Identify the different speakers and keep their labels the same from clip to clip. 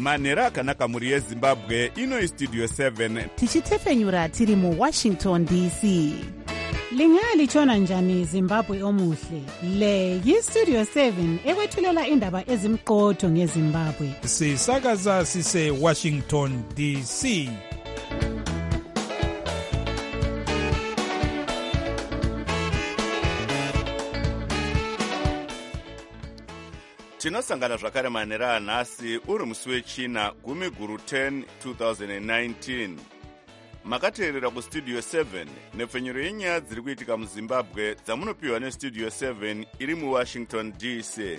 Speaker 1: manhero akanaka mhuri yezimbabwe. Ino Studio 7
Speaker 2: tichitepfenyura tiri muWashington DC. Lingalitshona njani Zimbabwe omuhle? Le yiStudio 7 ekwethulela indaba ezimqotho ngeZimbabwe.
Speaker 3: Sisakaza sise Washington DC.
Speaker 1: tinosangana zvakare manhero anhasi uri musi wechina 10 2019. Makateerera kuStudio 7 nepfenyuro yenyaya dziri kuitika muZimbabwe dzamunopiwa neStudio 7 iri muWashington DC.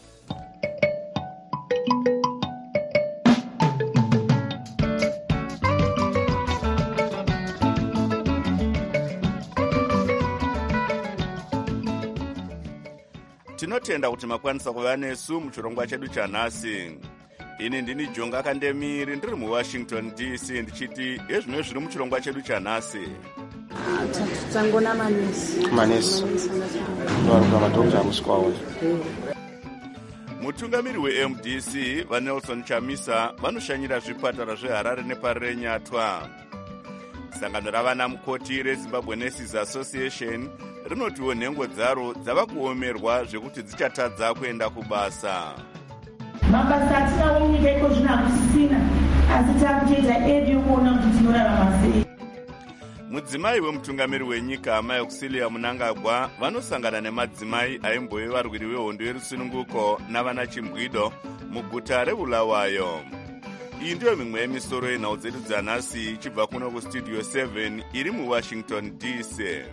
Speaker 1: Tinotenda kuti makwanisa kuva nesu muchirongwa chedu chanhasi. Ini ndini Jonga Kandemiri ndiri muWashington DC ndichiti ezvino zviri muchirongwa chedu chanhasi.
Speaker 4: Tsangona manesi.
Speaker 5: Madhokta musikwawo.
Speaker 1: Mutungamiri weMDC vaNelson Chamisa vanoshanyira zvipatara zveHarare neParire Nyatwa. Sangano ravana mukoti reZimbabwe Nurses Association rinotiwo nhengo dzaro dzava kuomerwa zvekuti dzichatadza kuenda kubasa.
Speaker 4: Mabasa atinawo munyika iko zvino hakusisina, asi takutoita edu yokuona kuti tinorarama sei.
Speaker 1: Mudzimai wemutungamiri wenyika Mai Auxilia Munangagwa vanosangana nemadzimai aimbove varwiri vehondo yerusununguko navana chimbwido muguta reBulawayo. Iyi ndiyo mimwe yemisoro yenhau dzedu dzanhasi ichibva kuno kuStudio 7 iri muWashington DC.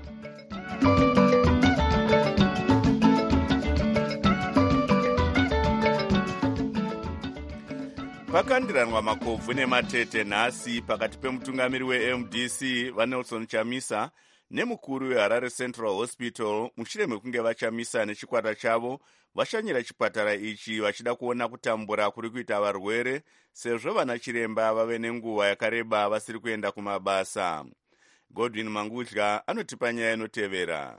Speaker 1: Pakandiranwa makobvu nematete nhasi pakati pemutungamiri weMDC vaNelson Chamisa nemukuru weHarare Central Hospital mushure mekunge vachamisa nechikwata chavo vashanyira chipatara ichi vachida kuona kutambura kuri kuita varwere sezvo vana chiremba vave nenguva yakareba vasiri kuenda kumabasa. Godwin Mangudya anotipa nyaya inotevera.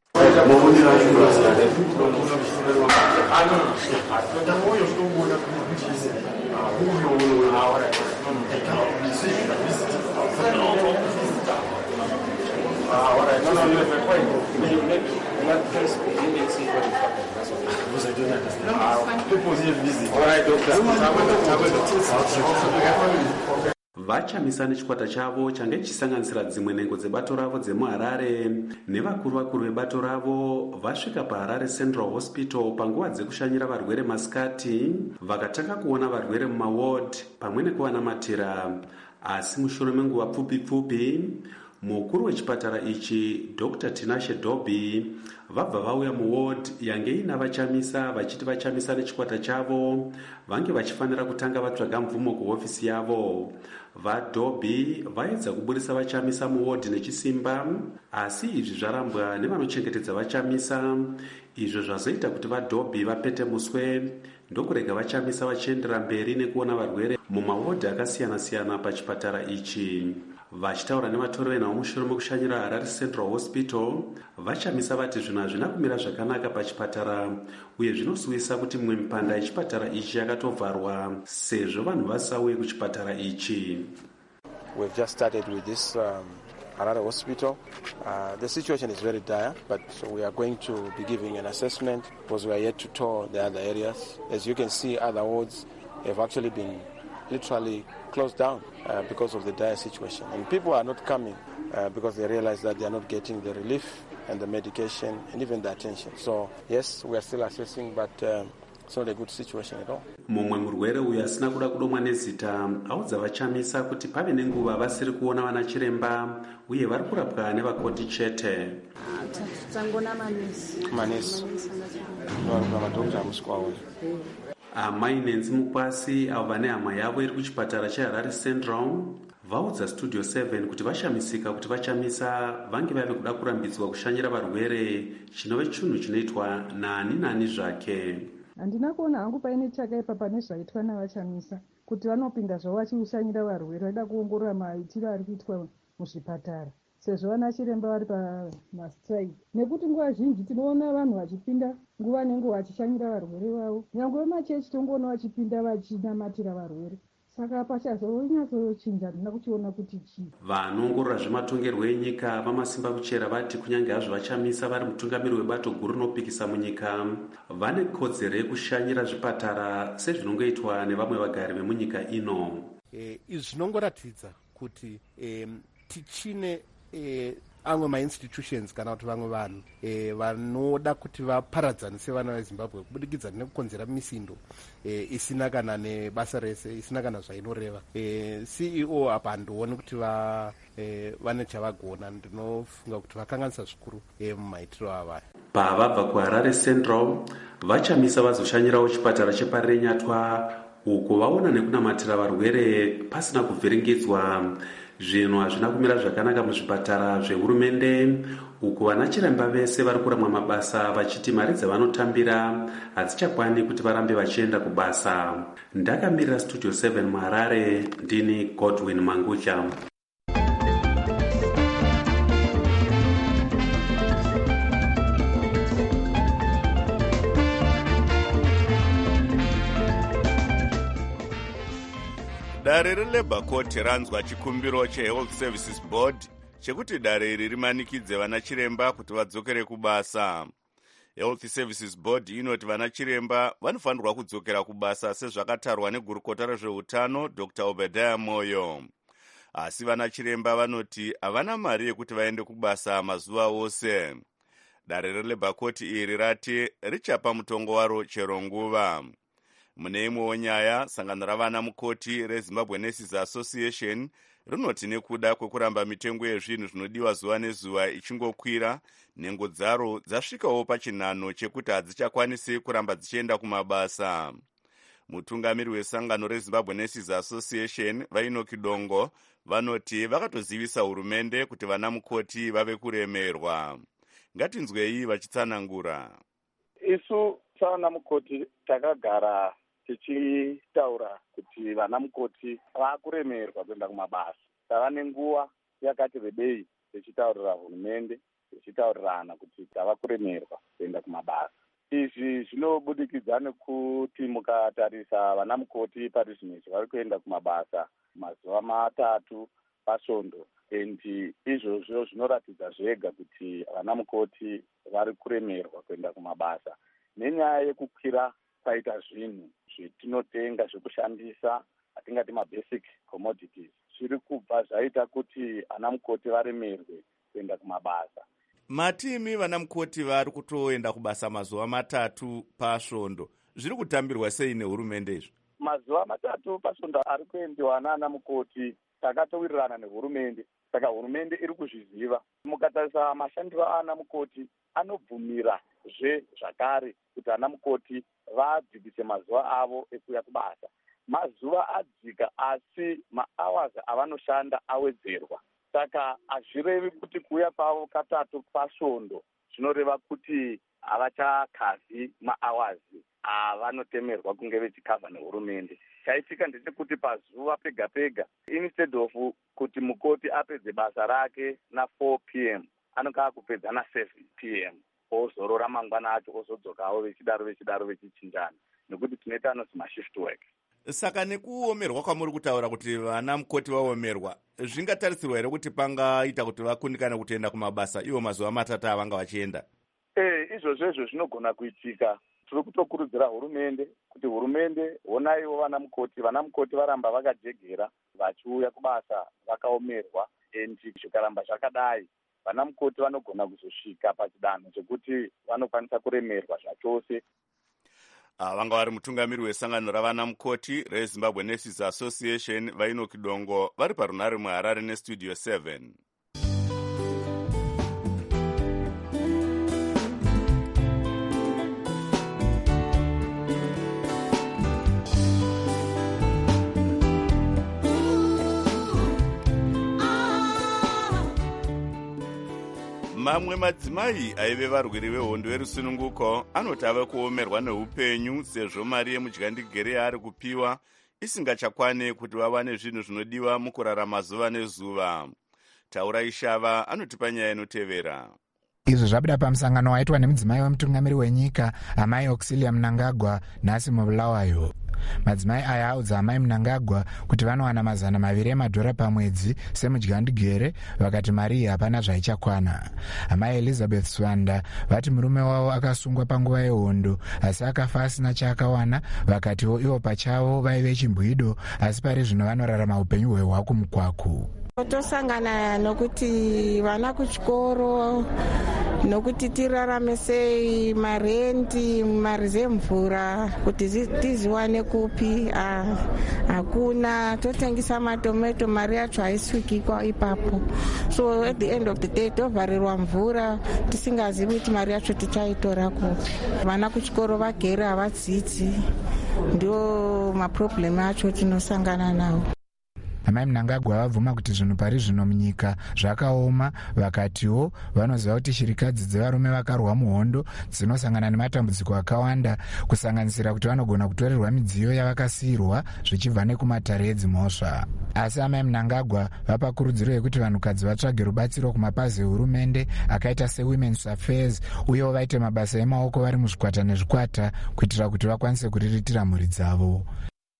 Speaker 6: Vachamisa nechikwata chavo change chisanganisira dzimwe nhengo dzebato ravo dzemuHarare nevakuru vebato ravo vasvika paHarare Central Hospital panguva dzekushanyira varwere masikati vakatanga kuona varwere mumaward pamwe nekuvanamatira. Asi mushure menguva pfupi mukuru wechipatara ichi Dr. Tinashe Dobby vabva vauya muward yange ina vachamisa vachiti vachamisa nechikwata chavo vange vachifanira kutanga vatsvaga mvumo kuhofisi yavo. VaDobby vaedza kuburisa vachamisa muward nechisimba, asi izvi zvarambwa nevanochengetedza vachamisa. Izvo zvazoita kuti vaDobby vapete muswe ndokurega vachamisa vachiendera mberi nekuona varwere mumaward akasiyana-siyana pachipatara ichi. Vachitaura nevatori venhau mushure mekushanyira Harare Central Hospital, vachamisa vati zvinhu hazvina kumira zvakanaka pachipatara uye zvinosuvisa kuti mimwe mipanda yechipatara ichi yakatovharwa sezvo vanhu vasauye kuchipatara ichi.
Speaker 5: We've just started with this Harare Hospital. The situation is very dire, but we are going to be giving an assessment because we are yet to tour the other areas. As you can see, other wards have actually been literally closed down because of the dire situation. And people are not coming because they realize that they are not getting the relief and the medication and even the attention. So, yes, we are still assessing, but it's not a good situation at all.
Speaker 6: Mumwe murwere uyu asina kuda kudomwa nezita audza vachamisa kuti pave nenguva vasiri kuona vana chiremba uye vari kurapwa nevakoti chete.
Speaker 4: Tsangona manesi.
Speaker 5: Madhokta musikwawo.
Speaker 6: Amai Nenzi Mukwasi avo vane hama yavo iri kuchipatara cheHarare Central vaudza Studio 7 kuti vashamisika kuti vachamisa vange vave kuda kurambidzwa kushanyira varwere chinove chinhu chinoitwa nani zvake.
Speaker 7: Handina kuona hangu paine chakaipa pane zvaitwa navachamisa kuti vanopinda zvavo vachishanyira varwere vaida kuongorora maitiro ari kuitwa muzvipatara. sezvo vana chiremba vari pamastrike, nekuti nguva zhinji tinoona vanhu vachipinda nguva nenguva vachishanyira varwere vavo, nyangwe vemachechi tongoona vachipinda vachinamatira varwere. Saka pachazonyatsorochinja ndina kuchiona kuti chii.
Speaker 6: Vanoongorora zvematongerwo enyika vamasimba kuchera vati kunyange hazvo vachamisa vari mutungamiri webato guru rinopikisa munyika, vane kodzero yekushanyira zvipatara sezvinongoitwa nevamwe vagari vemunyika ino.
Speaker 8: Izvi zvinongoratidza kuti tichine amwe mainstitutions kana kuti vamwe vanhu vanoda kuti vaparadzanise vana vezimbabwe kubudikidza nekukonzera misindo isina kana nebasa rese, isina kana zvainoreva. CEO apa handioni kuti vane chavagona. Ndinofunga kuti vakanganisa zvikuru mumaitiro avaya.
Speaker 6: Pavabva kuHarare Central vachamisa vazoshanyirawo chipatara cheparenyatwa uko vaona nekunamatira varwere pasina kuvhiringidzwa. Zvinhu hazvina kumira zvakanaka muzvipatara zvehurumende uko vana chiremba vese vari kuramwa mabasa vachiti mari dzavanotambira hadzichakwani kuti varambe vachienda kubasa. Ndakamirira Studio 7 muHarare, ndini Godwin Mangucha.
Speaker 1: Dare reLabour Court ranzwa chikumbiro cheHealth Services Board chekuti dare iri rimanikidze vana chiremba kuti vadzokere kubasa. Health Services Board inoti vana chiremba vanofanirwa kudzokera kubasa sezvakatarwa negurukota rezveutano Dr. Obadiah Moyo. Asi vana chiremba vanoti havana mari yekuti vaende kubasa mazuva ose. Dare reLabour Court iri rati richapa mutongo waro chero nguva. Mune imwewo nyaya, sangano ravana mukoti reZimbabwe Nurses Association rinoti nekuda kwekuramba mitengo yezvinhu zvinodiwa zuva nezuva ichingokwira, nhengo dzaro dzasvikawo pachinhano chekuti hadzichakwanisi kuramba dzichienda kumabasa. Mutungamiri wesangano reZimbabwe Nurses Association Vainoki Dongo vanoti vakatozivisa hurumende kuti vana mukoti vave kuremerwa. Ngatinzwei vachitsanangura.
Speaker 9: Isu savana mukoti takagara tichitaura kuti vana mukoti vakuremerwa kuenda kumabasa. Tava nenguva yakati rebei tichitaurira hurumende, tichitaurirana kuti tava kuremerwa kuenda kumabasa. Izvi zvinobudikidza nekuti mukatarisa vana mukoti parizvinezvi vari kuenda kumabasa mazuva 3 pasvondo. Izvozvo zvinoratidza zvega kuti vana mukoti vari kuremerwa kuenda kumabasa. Nenyaya yekukwira kwaita zvinhu zvetinotenga zvekushandisa, atingati mabasic commodities, zviri kubva zvaita kuti vana mukoti varemerwe kuenda kumabasa.
Speaker 1: Matimi vana mukoti vari kutoenda kubasa mazuva 3 pasvondo. Zviri kutambirwa sei nehurumende izvi?
Speaker 9: Mazuva 3 pasvondo ari kuendiwa nana mukoti takatowirirana nehurumende. Saka hurumende iri kuzviziva. Mukatarisa mashandiro ana mukoti anobvumira zvakare kuti ana mukoti vadzikise mazuva avo ekuya kubasa. Mazuva adzika asi mahours avanoshanda awedzerwa. Saka hazvirevi kuti kuuya kwavo 3 pasvondo zvinoreva kuti havachakavhi mahours avanotemerwa kunge vechikavha nehurumende. Chaitika ndechekuti pazuva pega pega, instead of kuti mukoti apedze basa rake na4 p.m. anokaa kupedza na7 p.m. ozorora mangwana acho ozodzokawo vechidaro vechichinjana, nekuti tinoita anozi mashift work.
Speaker 1: Saka nekuomerwa kwamuri kutaura kuti vana mukoti vaomerwa, zvingatarisirwa here kuti pangaita kuti vakundikane kutoenda kumabasa ivo mazuva 3 avanga vachienda?
Speaker 9: Izvozvo zvinogona kuitika. Tiri kutokurudzira hurumende kuti hurumende honaiwo vana mukoti varamba vakajegera vachiuya kubasa vakaomerwa. Zvikaramba zvakadai, vana mukoti vanogona kuzosvika pachidanho chekuti vanokwanisa kuremerwa zvachose.
Speaker 1: Vanga vari mutungamiri wesangano ravana mukoti reZimbabwe Nurses Association Vainoki Dongo vari parunare muHarare neStudio 7. Mamwe madzimai aive varwiri vehondo yerusununguko anoti ava kuomerwa neupenyu sezvo mari yemudyandigere yaari kupiwa isingachakwane kuti vawane zvinhu zvinodiwa mukurarama zuva nezuva. Taurai Shava anotipa nyaya inotevera.
Speaker 10: Izvi zvabuda pamusangano waitwa nemudzimai wemutungamiri wenyika amai Auxilia Mnangagwa nhasi muBulawayo. Madzimai aya audza amai Mnangagwa kuti vanowana $200 pamwedzi semudyandigere, vakati mari iyi hapana zvaichakwana. Amai Elizabeth Swanda vati murume wavo akasungwa panguva yehondo asi akafa asina chaakawana, vakatiwo ivo pachavo vaive chimbwido asi pari zvino vanorarama upenyu hwehwakumukwaku.
Speaker 11: Tosangana nokuti vana kuchikoro, nokuti tirarame sei, marendi, mari dzemvura kuti tiziwane kupi, hakuna. Totengesa matomato, mari yacho haisvikikwa ipapo. So at the end of the day tovharirwa mvura tisingazivi kuti mari yacho tichaitora kupi. Vana kuchikoro vagere havadzidzi, ndio maproblemu acho tinosangana nawo.
Speaker 10: Amai Mnangagwa vabvuma kuti zvinhu pari zvino munyika zvakaoma, vakatiwo vanoziva kuti shirikadzi dzevarume vakarwa muhondo dzinosangana nematambudziko akawanda, kusanganisira kuti vanogona kutorerwa midziyo yavakasiyirwa zvichibva nekumatare edzimhosva. Asi amai Mnangagwa vapa kurudziro yekuti vanhukadzi vatsvage rubatsiro kumapazi ehurumende akaita seWomen's Affairs, uyewo vaite mabasa emaoko vari muzvikwata nezvikwata kuitira kuti vakwanise kuriritira mhuri dzavo.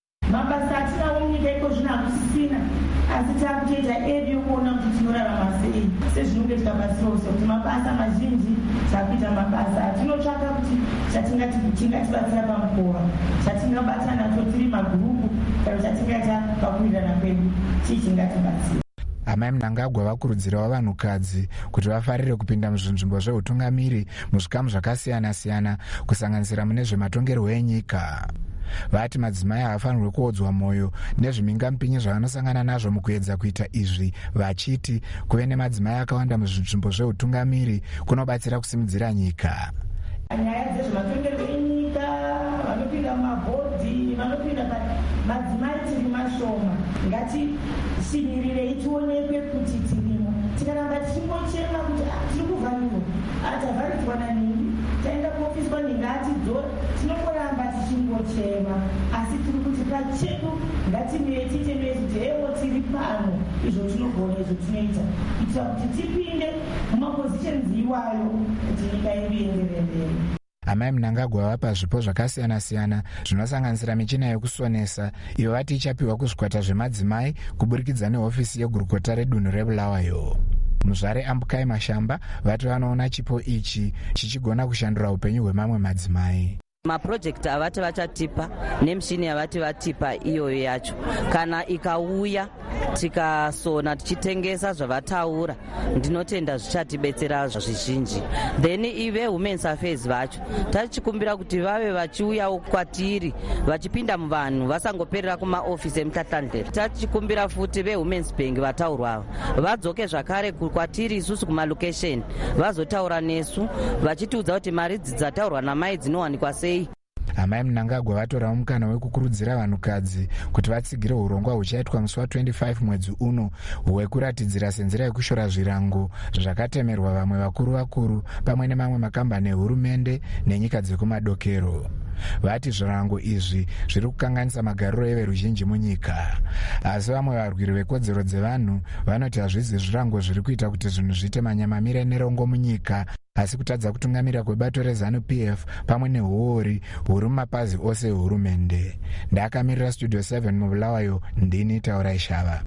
Speaker 4: Mabasa atinawo munyika iko zvino hakusisina, asi takutoita edu yokuona kuti tinorarama sei sezvinenge tikabatsirose kuti mabasa mazhinji takuita mabasa atinotsvaka kuti chatingatibatsira pamukova, chatingabata nacho tiri magurupu kana chatingaita pakuwirirana kwedu chichingatibetsera.
Speaker 10: Amai Mnangagwa vakurudzirawo vanhukadzi kuti vafarire kupinda muzvinzvimbo zveutungamiri muzvikamu zvakasiyana-siyana kusanganisira mune zvematongerwo enyika. Vati madzimai haafanirwi kuodzwa mwoyo nezvimingamupinyi zvavanosangana nazvo mukuedza kuita izvi, vachiti kuve nemadzimai akawanda muzvinzvimbo zveutungamiri kunobatsira kusimudzira nyika.
Speaker 4: Nyaya dzezvematongerwo enyika, vanopinda mumabhodhi, vanopinda madzimai tiri mashoma, ngatishimirirei tionekwe kuti tirimo. Tikaramba tichingochema kuti tiri kuvharirwa, tavharidzwa naningi, taenda kuofisi kwaningi atidzora, tinongoramba tichingochema, asi tiri kuti pachedu ngatitemei kuti ewo tiri pano, izvo tinogona, izvo tinoita, kuitira kuti tipinde mumapozisheni iwayo kuti nyika yedu ienderere mberi.
Speaker 10: Amai Mnangagwa vapa zvipo zvakasiyana-siyana zvinosanganisira michina yekusonesa, iyo vati ichapiwa kuzvikwata zvemadzimai kuburikidza nehofisi yegurukota redunhu reBulawayo. Muzvare Ambukai Mashamba vati vanoona chipo ichi chichigona kushandura upenyu hwemamwe madzimai.
Speaker 12: Mapurojekiti avati vachatipa nemishini yavati vatipa iyoyo yacho, kana ikauya tikasona tichitengesa zvavataura, ndinotenda zvichatibetsera zvizhinji. Then ive Women's Affairs vacho tachikumbira kuti vave vachiuyawo kwatiri vachipinda muvanhu vasangoperera kumaofisi emutatlandleri. Tachikumbira futi veWomen's Bank vataurwa vadzoke zvakare kwatiri isusu kumalokesheni vazotaura nesu vachitiudza kuti mari dzataurwa namai dzinowanikwa sei.
Speaker 10: Amai Mnangagwa vatorawo mukana wekukurudzira vanhukadzi kuti vatsigire urongwa huchaitwa musi wa25 mwedzi uno hwekuratidzira senzira yekushora zvirango zvakatemerwa vamwe vakuru pamwe nemamwe makambani ehurumende nenyika dzekumadokero. Vati zvirango izvi zviri kukanganisa magariro everuzhinji munyika, asi vamwe varwiri vekodzero dzevanhu vanoti hazvizi zvirango zviri kuita kuti zvinhu zviite manyamamire nerongo munyika, asi kutadza kutungamira kwebato reZANU-PF pamwe nehuori huri mumapazi ose ehurumende. Ndakamirira Studio 7 muBulawayo, ndini Taurai Shava.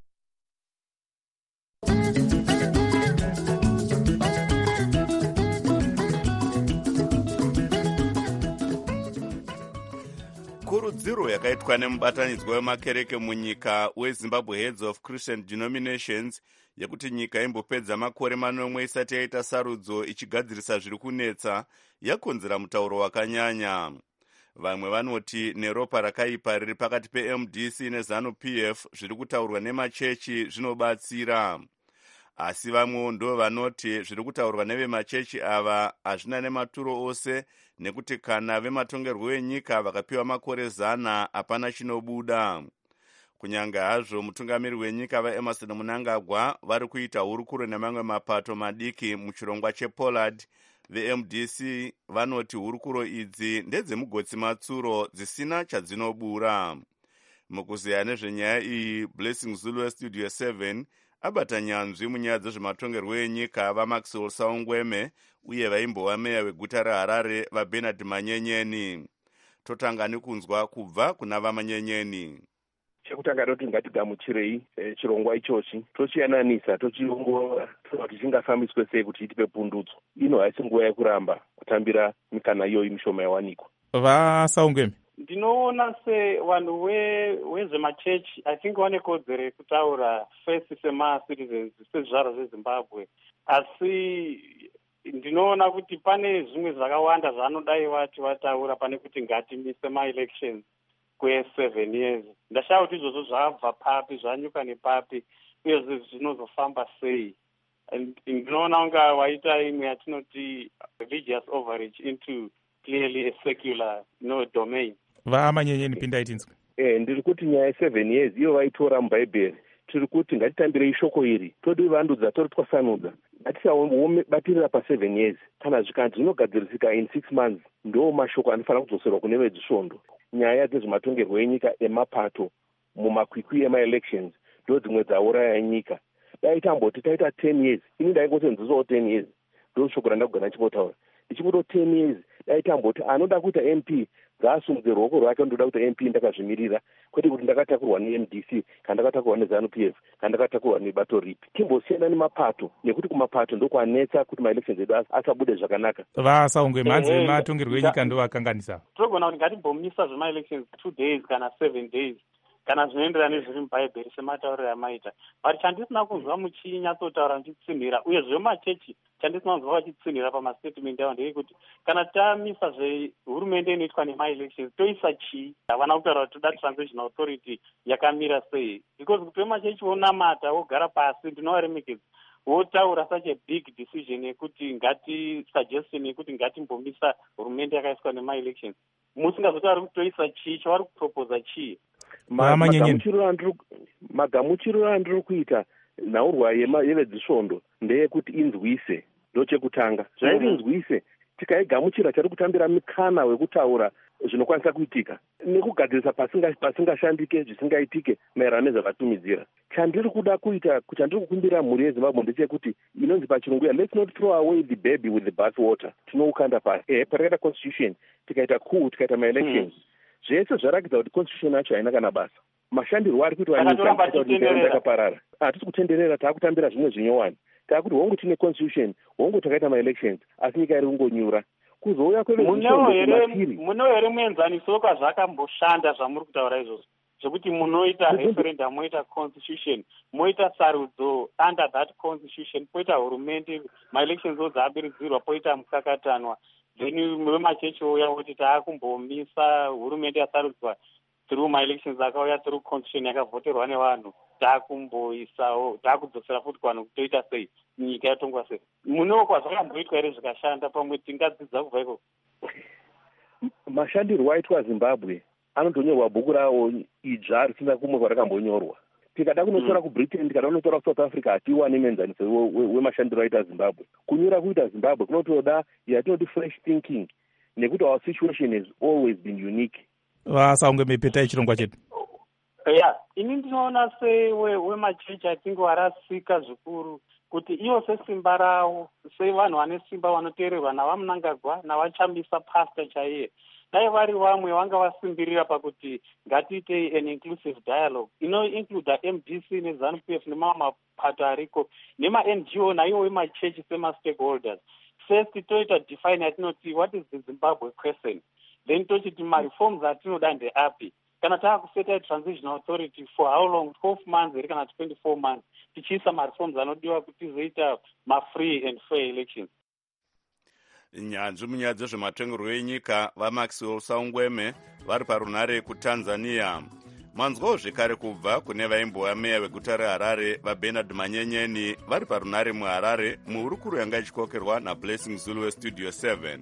Speaker 1: Kurudziro yakaitwa nemubatanidzwa wemakereke munyika weZimbabwe Heads of Christian Denominations yekuti nyika imbopedza makore 4 isati yaita sarudzo ichigadzirisa zviri kunetsa yakonzera mutauro wakanyanya. Vamwe vanoti neropa rakaipa riri pakati peMDC neZANU-PF zviri kutaurwa nemachechi zvinobatsira. Asi vamwe ndo vanoti zviri kutaurwa nevemachechi ava hazvina nematuro ose, nekuti kana vematongerwo enyika vakapiwa makore 100 hapana chinobuda. Kunyanga hazvo mutungamiri wenyika vaEmmerson Mnangagwa vari kuita hurukuro nemamwe mapato madiki muchirongwa chePollard, veMDC vanoti hurukuro idzi ndedzemugotsi matsuro dzisina chadzinobura. Mukuziya nezvenyaya iyi, Blessing Zulu weStudio 7 abata nyanzvi munyaya dzezvematongerwo enyika vaMaxwell Saungweme uye vaimbova meya weguta reHarare vaBernard Manyenyeni. Totanga nekunzwa kubva kuna vaManyenyeni.
Speaker 13: Chekutanga ndoti ngatigamuchirei chirongwa ichochi tochiyananisa tochiongorora kuti chingafambiswe sei kuti chitipe pundutso. Ino haisi nguva yekuramba kutambira mikana iyoyi mishoma yawanikwa.
Speaker 3: vaSaungweme,
Speaker 14: ndinoona sevanhu vezvemachechi I think vane kodzero yekutaura first semacitizens sezvizvarwa zveZimbabwe, asi ndinoona kuti pane zvimwe zvakawanda zvaanodai vati vataura pane kuti ngatimise ma-elections kwe7 years. Ndashaya kuti izvozvo zvabva papi zvanyuka nepapi uye zvinozofamba sei. Ndinoona unga waita imwe yatinoti religious overreach into clearly a secular domain.
Speaker 3: vaManyenyeni pindai tinzwe.
Speaker 13: Ndiri kuti nyaya ye7 years iyo vaitora mubhaibheri, tiri kuti ngatitambirei shoko iri, todi vandudza, tori twasanudza, ngatisabatirira pa7 years. Kana zvikanzi zvinogadzirisika in 6 months, ndo mashoko anofanira kudzoserwa kune vezvisvondo. Nyaya dzezvematongerwo enyika emapato mumakwikwi ema-elections ndo dzimwe dzauraya nyika. Dai tamboti taita 10 years, ini ndaingotenzisawo 10 years, ndo shoko randakugona chipotaura. Ndichipoto 10 years, dai tamboti anoda kuita MP ngaasumudze ruoko rwake ndoda kuita MP ndakazvimirira, kwete kuti ndakatakurwa neMDC kana ndakatakurwa neZANU-PF kana ndakatakurwa nebato ripi. Timbosiyana nemapato, nekuti kumapato ndokwanetsa kuti ma-elections edu asabude zvakanaka.
Speaker 3: vaSaungweme, hanzi vematongerwo enyika ndo vakanganisa.
Speaker 14: Togona kuti ngatimbomisa zvema-elections 2 days kana 7 days kana zvinoenderana nezviri mubhaibheri sematauriro yamaita. But chandisina kunzwa muchinyatsotaura muchitsinhira, uye zvemachechi chandisina kunzwa vachitsinhira pamastatement avo ndeyekuti kana tamisa zvehurumende inoitwa nema-elections toisa chii? Havana kutaura kuti toda transition authority yakamira sei, because kuti vemachechi vonamata vogara pasi ndinovaremekedza votaura such a big decision yekuti suggestion yekuti ngatimbomisa hurumende yakaiswa nema-elections, musingazotauri kuti toisa chii, chavari kuproposa chii?
Speaker 13: Magamuchiro andiri kuita nhaurwa yevezvisvondo ndeyekuti inzwise, ndo chekutanga. Zvairi inzwise, tikaigamuchira tari kutambira mikana wekutaura zvinokwanisa kuitika nekugadzirisa pasingashandike zvisingaitike maererano nezvakatumidzira. Chandiri kuda kuita, chandiri kukumbira mhuri yeZimbabwe ndechekuti inonzi pachirungu let's not throw away the baby with the bath water. Tinoukanda pasi patakaita constitution, tikaita coup, tikaita ma-elections, zvese zvarakidza kuti constitution yacho haina kana basa. Mashandirwo ari kuitwa nyika yakaparara. Hatisi kutenderera, taakutambira zvimwe zvinyowani. Taakuti hongu tine constitution, hongu takaita ma-elections, asi nyika iri kungonyura. Kuzouya
Speaker 14: muno here muenzaniso kwazvakamboshanda zvamuri kutaura izvozvo, zvekuti munoita referendum, moita constitution, moita sarudzo under that constitution, poita hurumende, ma-elections odzabiridzirwa, poita mukakatanwa, then vemachechi ouya kuti taakumbomisa hurumende yasarudzwa through ma-elections akauya through constitution yakavhoterwa nevanhu, taakumboisawo, taakudzosera futi kuvanhu kutoita sei, nyika yatongwa sei. Muno kwazvakamboitwa here zvikashanda, pamwe tingadzidza kubva ikoko?
Speaker 13: Mashandirwo aitwa Zimbabwe anotonyorwa bhuku rawo idzva risina kumwe kwarakambonyorwa. Tikada kunotora kuBritain, tikada kunotora kuSouth Africa, hatiwani muenzaniso wemashandiro aita Zimbabwe. Kunyura kuita Zimbabwe kunotoda yatinoti fresh thinking, nekuti our situation has always been unique.
Speaker 3: vaSaungweme petai chirongwa chedu.
Speaker 14: Ini ndinoona wemachechi I think warasika zvikuru kuti ivo sesimba ravo, sevanhu vane simba vanoteererwa navaMnangagwa navachambisa pastor chaiye, dai vari vamwe vanga vasimbirira pakuti ngatiite an inclusive dialogue inoincluda MDC neZANU-PF nemamwe mapato ariko nema-NGO naivo wemachechi sema-stakeholders. First toita define yatinoti what is the Zimbabwe question, then tochiti ma-reforms atinoda ndeapi. Kana taakuseta transition authority for how long, 12 months here kana 24 months, tichiisa ma-reforms anodiwa kuti tizoita ma-free and fair elections.
Speaker 1: Nyanzvi munyaya dzezvematongerwo enyika vaMaxwell Saungweme vari parunare kuTanzania. Manzwawo zvekare kubva kune vaimbova meya weguta reHarare vaBernard Manyenyeni vari parunare muHarare muhurukuro yanga ichikokerwa naBlessing Zulu weStudio 7.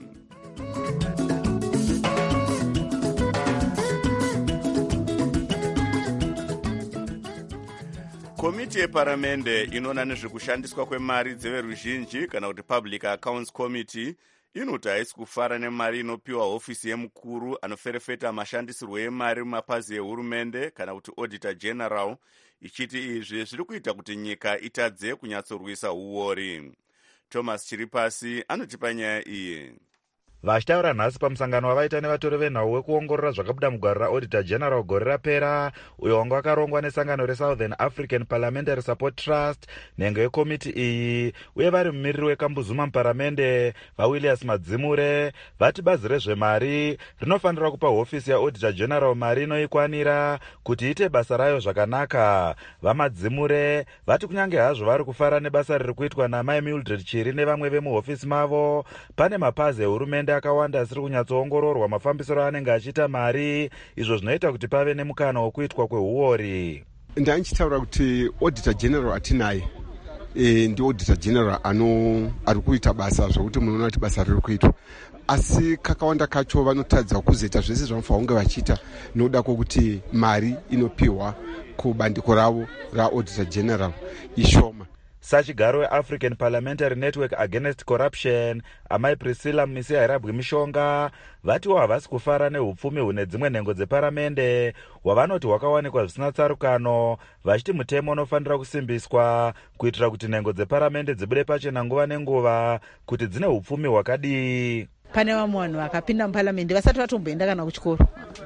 Speaker 1: Komiti yeparamende inoona nezvekushandiswa kwemari dzeveruzhinji kana kuti Public Accounts Committee inoti haisi kufara nemari inopiwa hofisi yemukuru anoferefeta mashandisirwo emari mumapazi ehurumende kana kuti auditor general, ichiti izvi zviri kuita kuti nyika itadze kunyatsorwisa uori. Thomas Chiripasi anotipa nyaya iyi.
Speaker 15: Vachitaura nhasi pamusangano wavaita nevatori venhau wekuongorora zvakabuda mugwaro raauditor general gore rapera, uyo wanga wakarongwa nesangano reSouthern African Parliamentary Support Trust, nhengo yekomiti iyi, uye vari mumiriri weKambuzuma muparamende vaWilliams Madzimure vati bazi rezvemari rinofanira kupa hofisi yaauditor general mari inoikwanira kuti iite basa rayo zvakanaka. VaMadzimure vati kunyange hazvo vari kufara nebasa riri kuitwa naMai Mildred Chiri nevamwe vemuhofisi mavo, pane mapazi ehurumende akawanda asiri kunyatsoongororwa mafambisiro anenge achiita mari, izvo zvinoita kuti pave nemukana wekuitwa kweuori.
Speaker 16: Ndanchitaura kuti auditor general atinaye ndi auditor general ari kuita basa zvokuti munoona kuti basa riri kuitwa, asi kakawanda kacho vanotadza kuzoita zvese zvanofanira kunge vachiita nokuda kwokuti mari inopiwa kubandiko ravo raauditor general ishoma.
Speaker 15: Sachigaro weAfrican Parliamentary Network Against Corruption, Amai Priscilla Misihairabwi Mishonga, vatiwo havasi kufara nehupfumi hune dzimwe nhengo dzeparamende hwavanoti hwakawanikwa zvisina tsarukano, vachiti mutemo unofanira kusimbiswa kuitira kuti nhengo dzeparamende dzibude pachena nguva nenguva kuti dzine hupfumi hwakadii.
Speaker 17: Pane vamwe vanhu vakapinda muparamende vasati vatomboenda kana kuchikoro,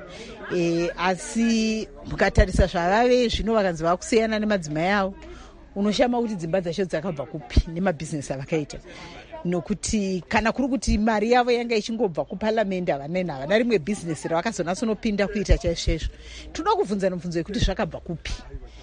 Speaker 17: asi mukatarisa zvavave zvino vakanzi vakusiyana nemadzimai avo, unoshama kuti dzimba dzacho dzakabva kupi nemabhizinesi avakaita, nokuti kana kuri kuti mari yavo yanga ichingobva kuparamende havana rimwe bhizinesi ravakazonasonopinda kuita chaizvozvo. Tinoda kubvunza mubvunzo yekuti zvakabva kupi.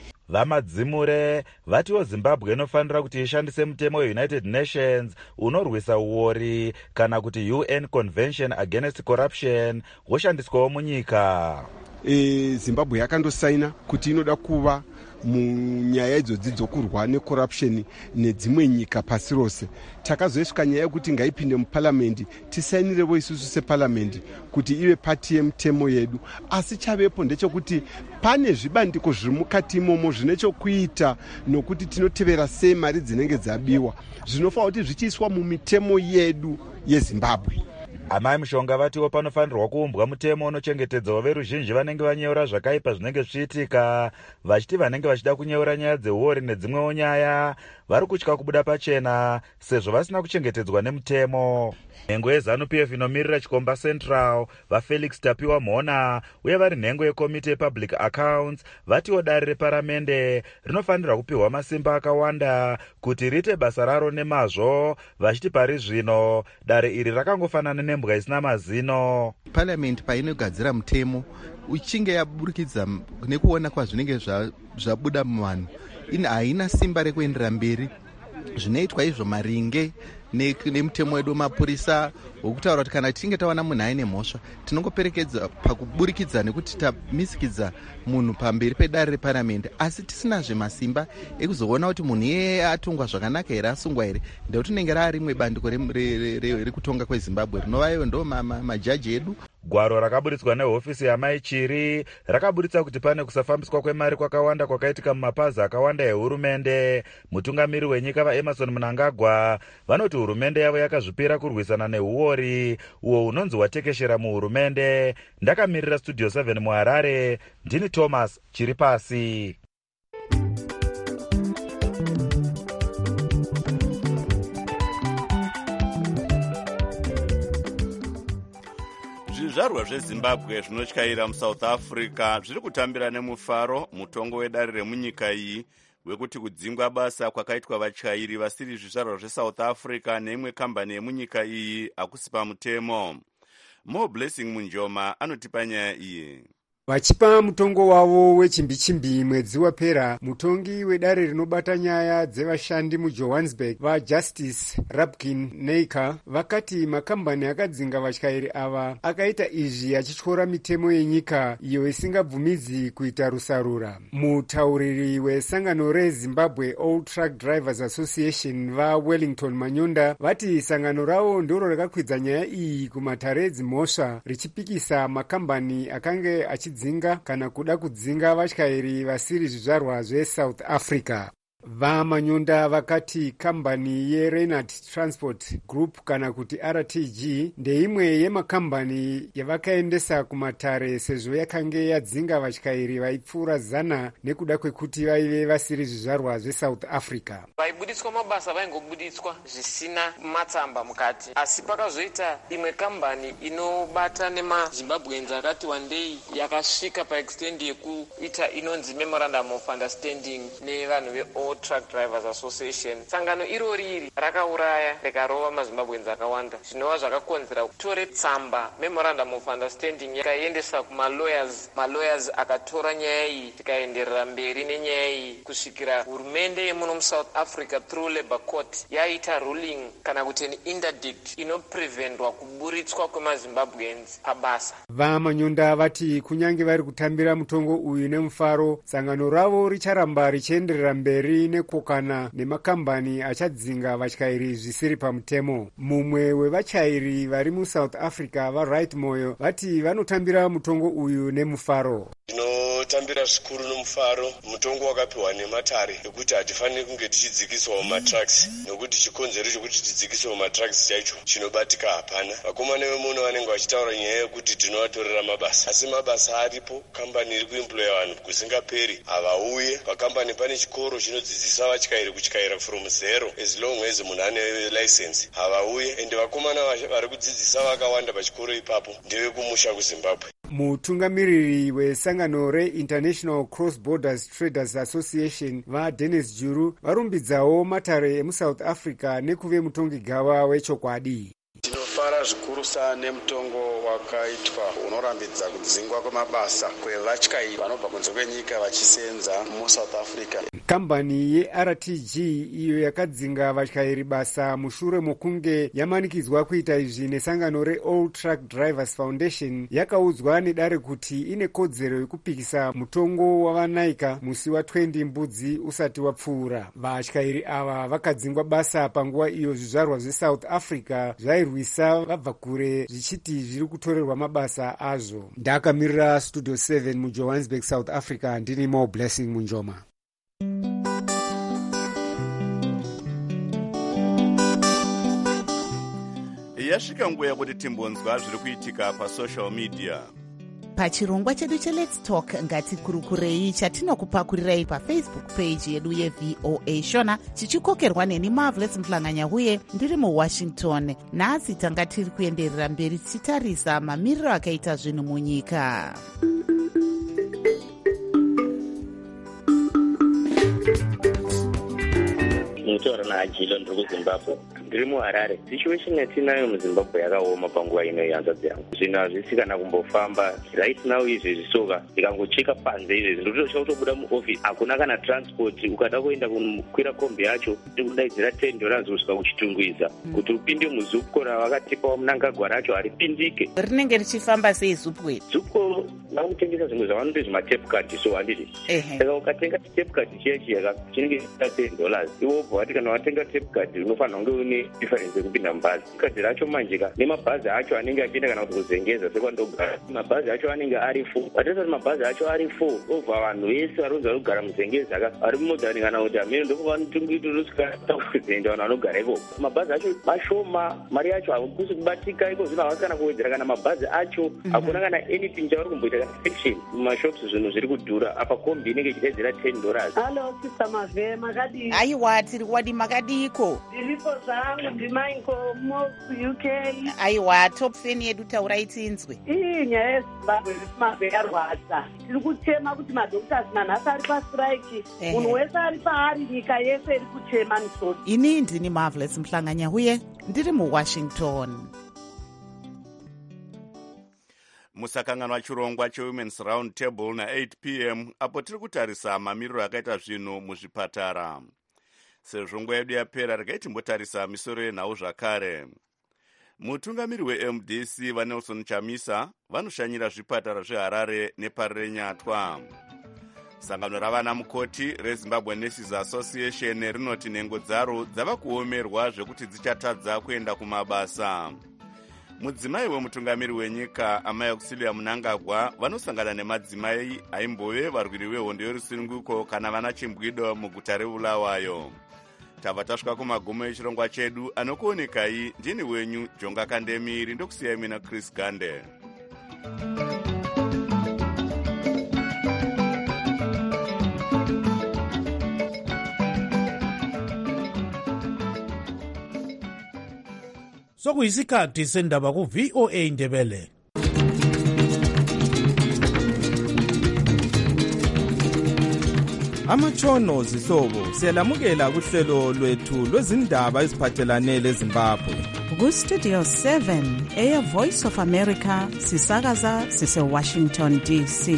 Speaker 15: VaMadzimure vatiwo Zimbabwe inofanira kuti ishandise mutemo weUnited Nations unorwisa uori kana kuti UN Convention Against Corruption woshandiswawo munyika.
Speaker 16: Zimbabwe yakandosaina kuti inoda kuva munyaya idzodzi dzokurwa necorruption nedzimwe nyika pasi rose. Takazoiswa nyaya yekuti ngaipinde muparamendi, tisainirevo isusu separamendi kuti ive pati yemutemo yedu, asi chavepo ndechekuti pane zvibandiko zviri mukati imomo zvine chokuita nokuti tinotevera sei mari dzinenge dzabiwa, zvinofanira kuti zvichiiswa mumitemo yedu yeZimbabwe.
Speaker 15: Amai Mushonga vatiwo panofanirwa kuumbwa mutemo unochengetedzawo veruzhinji vanenge vanyeura zvakaipa zvinenge zvichiitika, vachiti vanenge vachida kunyeura nyaya dzeuori nedzimwewo nyaya vari kutya kubuda pachena sezvo vasina kuchengetedzwa nemutemo. Nhengo yeZANU-PF inomirira Chikomba Central vaFelix Tapiwa Mhona uye vari nhengo yekomiti yePublic Accounts vatiwo dare reparamende rinofanirwa kupiwa masimba akawanda kuti riite basa raro nemazvo, vachiti pari zvino dare iri rakangofanana nembwa isina mazino.
Speaker 18: Parliament painogadzira mutemo uchinge yaburikidza nekuona kwazvinenge zvabuda muvanhu, haina simba rekuenderera mberi. Zvinoitwa izvo maringe nemutemo wedu mapurisa wokutaura kuti kana tichinge tawana munhu aine mhosva tinongoperekedza pakuburikidza nekuti tamisikidza munhu pamberi pedare reparamende, asi tisinazve masimba ekuzoona kuti munhu iyeye atungwa zvakanaka here, asungwa here, ndekuti rinenge rarimwe bandiko rekutonga kweZimbabwe rinovayo ndo majaji edu.
Speaker 15: Gwaro rakaburitswa nehofisi yaMai Chiri rakaburitsa kuti pane kusafambiswa kwemari kwakawanda kwakaitika mumapazi akawanda ehurumende. Mutungamiri wenyika vaEmerson Mnangagwa vanoti hurumende yavo yakazvipira kurwisana neuori uwo unonzi watekeshera muhurumende. Ndakamirira Studio 7 muHarare, ndini Thomas Chiripasi.
Speaker 1: Zvizvarwa zveZimbabwe zvinotyaira muSouth Africa zviri kutambira nemufaro mutongo wedare remunyika iyi wekuti kudzingwa basa kwakaitwa vatyairi vasiri zvizvarwa zveSouth Africa neimwe kambani yemunyika iyi hakusi pamutemo. Mo Blessing Munjoma anotipa nyaya iyi.
Speaker 19: Vachipa mutongo wavo wechimbi-chimbi mwedzi wapera, mutongi wedare rinobata nyaya dzevashandi muJohannesburg vaJustice Rabkin Neika vakati makambani akadzinga vatyairi ava akaita izvi achityora mitemo yenyika iyo isingabvumidzi kuita rusarura. Mutauriri wesangano reZimbabwe All Truck Drivers Association vaWellington Manyonda vati sangano ravo ndiro rakakwidza nyaya iyi kumatare edzimhosva richipikisa makambani akange achidzinga kana kuda kudzinga vatyairi vasiri zvizvarwa zveSouth Africa. Vamanyunda vakati kambani yeRenat Transport Group kana kuti RTG ndeimwe yemakambani yavakaendesa kumatare sezvo yakange yadzinga vatyairi vaipfuura 100 nekuda kwekuti vaive vasiri zvizvarwa zveSouth Africa.
Speaker 20: Vaibuditswa mabasa vaingobuditswa zvisina matsamba mukati, asi pakazoita imwe kambani inobata nemaZimbabweans akati wandei yakasvika paextendi yekuita inonzi Memorandum of Understanding nevanhu veAll Truck Drivers Association. Sangano irori rakauraya rikarova maZimbabweans akawanda, zvinova zvakakonzera kutore tsamba Memorandum of Understanding yakaendesa kumalawyers akatora nyaya iyi tikaenderera mberi nenyaya iyi kusvikira hurumende yemuno muSouth Africa through Labour Court yaita ruling kana kuti an interdict inopreventwa kuburitswa kwemaZimbabweans pabasa.
Speaker 19: Vamanyunda vati kunyange vari kutambira mutongo uyu nemufaro, sangano ravo richaramba richienderera mberi nekokana nemakambani achadzinga vatyairi zvisiri pamutemo. Mumwe wevatyairi vari muSouth Africa vaRight Moyo vati vanotambira mutongo uyu nemufaro.
Speaker 21: Tinotambira zvikuru nomufaro, mutongo wakapiwa nematare ekuti hatifaniri kunge tichidzikiswawo matraks, nokuti chikonzero chokuti tidzikiswe matraks chaicho chinobatika hapana. Vakomana vemuno vanenge vachitaura nyaya yekuti tinovatorera mabasa, asi mabasa aripo. Kambani iri kuemploya vanhu kusingaperi, havauye. Pakambani pane chikoro chinodzidzisa vatyairi kutyaira from zero as long as munhu ane license, havauye. Ende vakomana vari kudzidzisa vakawanda pachikoro ipapo ndevekumusha kuZimbabwe. Mutungamiriri wesangano reInternational Cross Borders Traders Association vaDennis Juru varumbidzawo matare emuSouth Africa nekuve mutongi gava wechokwadi.
Speaker 22: Tinofara zvikurusa nemutongo wakaitwa unorambidza kudzingwa kwemabasa kwevatyairi vanobva kunze kwenyika vachisenza muSouth Africa.
Speaker 19: Kambani yeRTG iyo yakadzinga vatyairi basa mushure mokunge yamanikidzwa kuita izvi nesangano reAll Truck Drivers Foundation yakaudzwa nedare kuti ine kodzero yekupikisa mutongo wavanaika musi wa20 mbudzi usati wapfuura. Vatyairi ava vakadzingwa basa panguva iyo zvizvarwa zveSouth Africa zvairwisa vabva kure zvichiti zviri kutorerwa mabasa azvo. Ndakamirira Studio 7 muJohannesburg, South Africa, ndini Mo Blessing Munjoma.
Speaker 1: Yasvika nguva yakuti timbonzwa zviri kuitika pasocial media.
Speaker 23: Pachirongwa chedu cheLet's Talk ngatikurukurei chatinokupakurirai pafacebook page yedu yeVOA Shona, chichikokerwa neni Marvelous Mhlanganya huye ndiri muWashington. Nhasi tanga tiri kuenderera mberi tichitarisa mamiriro akaita zvinhu munyika.
Speaker 24: Mutora naAjilo ndiri kuZimbabwe. Ndiri muHarare. Situation yatinayo muZimbabwe yakaoma panguva ino yanzadzi yangu. Zvinhu hazvisi kana kumbofamba. Right now izvi zvisoka ndikangocheka panze izvi ndotosha kutobuda muoffice hakuna kana transport. Ukada kuenda kukwira kombi yacho ndikudaidzira $10 kusvika kuchitungwiza kuti upinde muZupco ravakatipa Mnangagwa racho haripindike.
Speaker 23: Rinenge richifamba sei Zupco?
Speaker 24: Zupco vakutengesa zvimwe zvavanoti zvimatape card, so handiti. Saka ukatenga tape card chiya chinenge $10. Iwo wati kana watenga tape card unofanira kunge une difference yekupinda mubhazi. Kadhi racho manje nemabhazi acho anenge achienda kana kuti kuzengeza sekwandogara, mabhazi acho anenge ari 4. Watasati mabhazi acho ari 4 obva vanhu vese varonza kugara muzengeza ari mumodhari kana kuti amene ndokuvanotungitosvika kuzoenda vanhu vanogara ikoko. Mabhazi acho mashoma, mari yacho hakusi kubatika iko zvino havasi kana kuwedzera kana mabhazi acho hakuna kana anything chavari kumboita kana section mumashops. Zvinhu zviri kudhura apa kombi inenge ichidaidzira $10.
Speaker 25: Hello sister Mave, makadii?
Speaker 23: Aiwa tiri wadi makadiko.
Speaker 25: Ndiripo zangu ndimainko UK.
Speaker 23: Aiwa top fan yedu taurai tinzwe.
Speaker 25: Nyaya yeZimbabwe Mave yarwadza. Tiri kutema kuti madhoktors manhasi ari pastrike. Munhu wese ari paari, nyika yese iri kutema misodzi.
Speaker 23: Ini ndini Marvelous Mhlanganya huye ndiri muWashington.
Speaker 1: Musakanganwa chirongwa cheWomen's Round Table na8 p.m. apo tiri kutarisa mamiriro akaita zvinhu muzvipatara. Sezvo nguva yedu yapera regai timbotarisa misoro yenhau zvakare. Mutungamiri weMDC vaNelson Chamisa vanoshanyira zvipatara zveHarare nePari reNyatwa. Sangano ravana mukoti reZimbabwe Nurses Association rinoti nhengo dzaro dzava kuomerwa zvekuti dzichatadza kuenda kumabasa. mudzimai wemutungamiri wenyika amai auxilia Mnangagwa vanosangana nemadzimai aimbove varwiri vehondo yerusununguko kana vana chimbwido muguta reBulawayo. Tava tasvika kumagumo echirongwa chedu, anokuonekai ndini wenyu Jonga Kandemiri, ndokusiyai mina Chris Gande.
Speaker 2: Sokuyisikhathi sendaba ku VOA Ndebele.
Speaker 5: Amatshono zihlobo siyalamukela kuhlelo lwethu lwezindaba eziphathelane leZimbabwe.
Speaker 23: Ku Studio 7 Air Voice of America sisakaza sise Washington DC.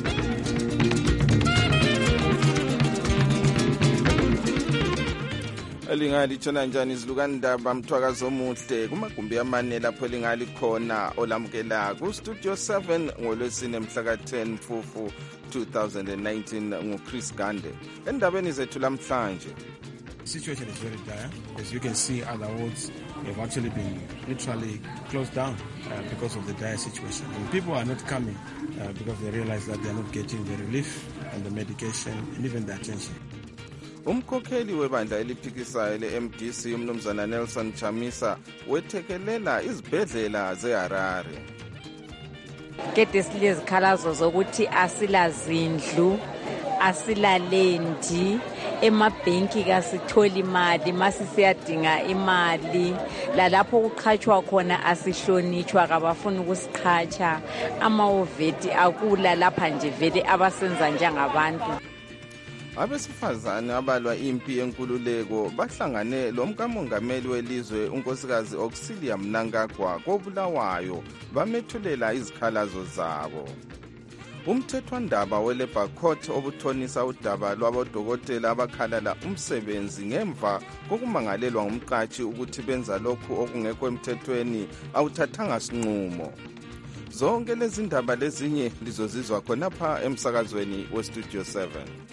Speaker 5: Elingali tshona njani izilukandaba mthwakazo omuhle kumagumbi amane lapho elingali khona olamukela ku Studio 7 ngolwesine mhla ka-10 Mfufu 2019 nguChris Gande. Endabeni zethu lamhlanje.
Speaker 6: The situation is very dire. As you can see, other wards have actually been literally closed down because of the dire situation. And people are not coming because they realize that they are not getting the relief and the medication and even the attention.
Speaker 5: Umkhokheli webandla eliphikisayo le-MDC umnumzana Nelson Chamisa wethekelela izibhedlela zeHarare.
Speaker 7: Kade silezikhalazo zokuthi asilazindlu, asilalendi, emabhenki kasitholi imali, masisiyadinga imali, lalapho kuqhatshwa khona asihlonitshwa kabafuni ukusiqhatsha, amawoveti akula lapha nje vele abasenza njengabantu.
Speaker 5: Abesifazane abalwa impi yenkululeko bahlangane lomkamongameli welizwe unkosikazi Auxilia Mnangagwa koBulawayo bamethulela izikhalazo zabo. Umthethwandaba weLabour Court obuthonisa udaba lwabodokotela abakhalala umsebenzi ngemva kokumangalelwa ngumqatshi ukuthi benza lokhu okungekho emthethweni awuthathanga sinqumo. Zonke lezi ndaba lezinye lizozizwa khonapha emsakazweni weStudio 7.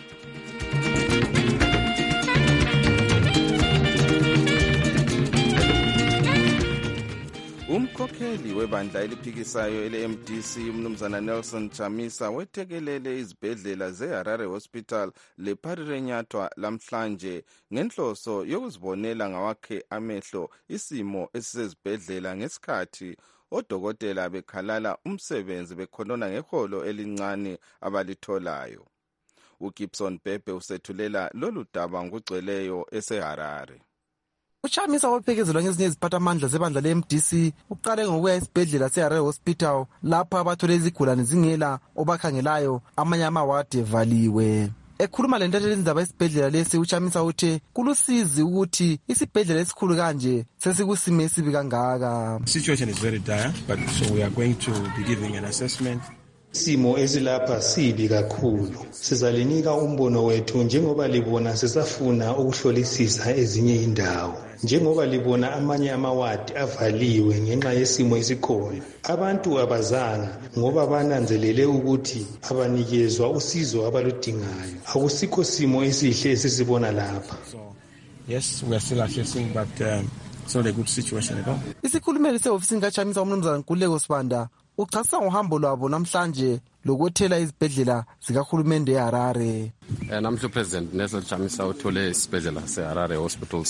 Speaker 5: Umkhokheli webandla eliphikisayo ele-MDC umnumzana Nelson Chamisa wethekelele izibhedlela zeHarare Hospital lePharirenyathwa lamhlanje ngenhloso yokuzibonela ngawakhe amehlo isimo esisezibhedlela ngesikhathi odokotela bekhalala umsebenzi bekhonona ngeholo elincane abalitholayo. uGibson Bebe usethulela lolu daba ngugcweleyo eseHarare.
Speaker 8: Uchamisa waphekezelwa ngezinye iziphathamandla zebandla le-MDC uqale ngokuya esibhedlela seHarare Hospital lapha abathole izigulane zingela obakhangelayo amanye amawadi evaliwe. Ekhuluma lentatheli izindaba esibhedlela lesi uChamisa uthe kulusizi ukuthi isibhedlela esikhulu kanje sesikusimo esibi kangaka.
Speaker 6: The situation is very dire, but so we are going to be giving an assessment.
Speaker 26: Simo ezilapha sibi kakhulu. Sizalinika umbono wethu njengoba libona sisafuna ukuhlolisisa ezinye indawo. Njengoba libona amanye amawadi avaliwe ngenxa yesimo esikhona. Abantu abazanga ngoba bananzelele ukuthi abanikezwa usizo abaludingayo. Akusikho simo esihle esisibona lapha.
Speaker 6: Yes, we are still assessing, but it's not a good situation at all.
Speaker 8: Isikhulumeli sehofisini kaChamisa umnumzana Nkululeko Sibanda uchasisa ngohambo lwabo namhlanje lokuthela izibhedlela zikahulumende eHarare.
Speaker 27: Namhla uPresident Nelson Chamisa uthole isibhedlela seHarare Hospital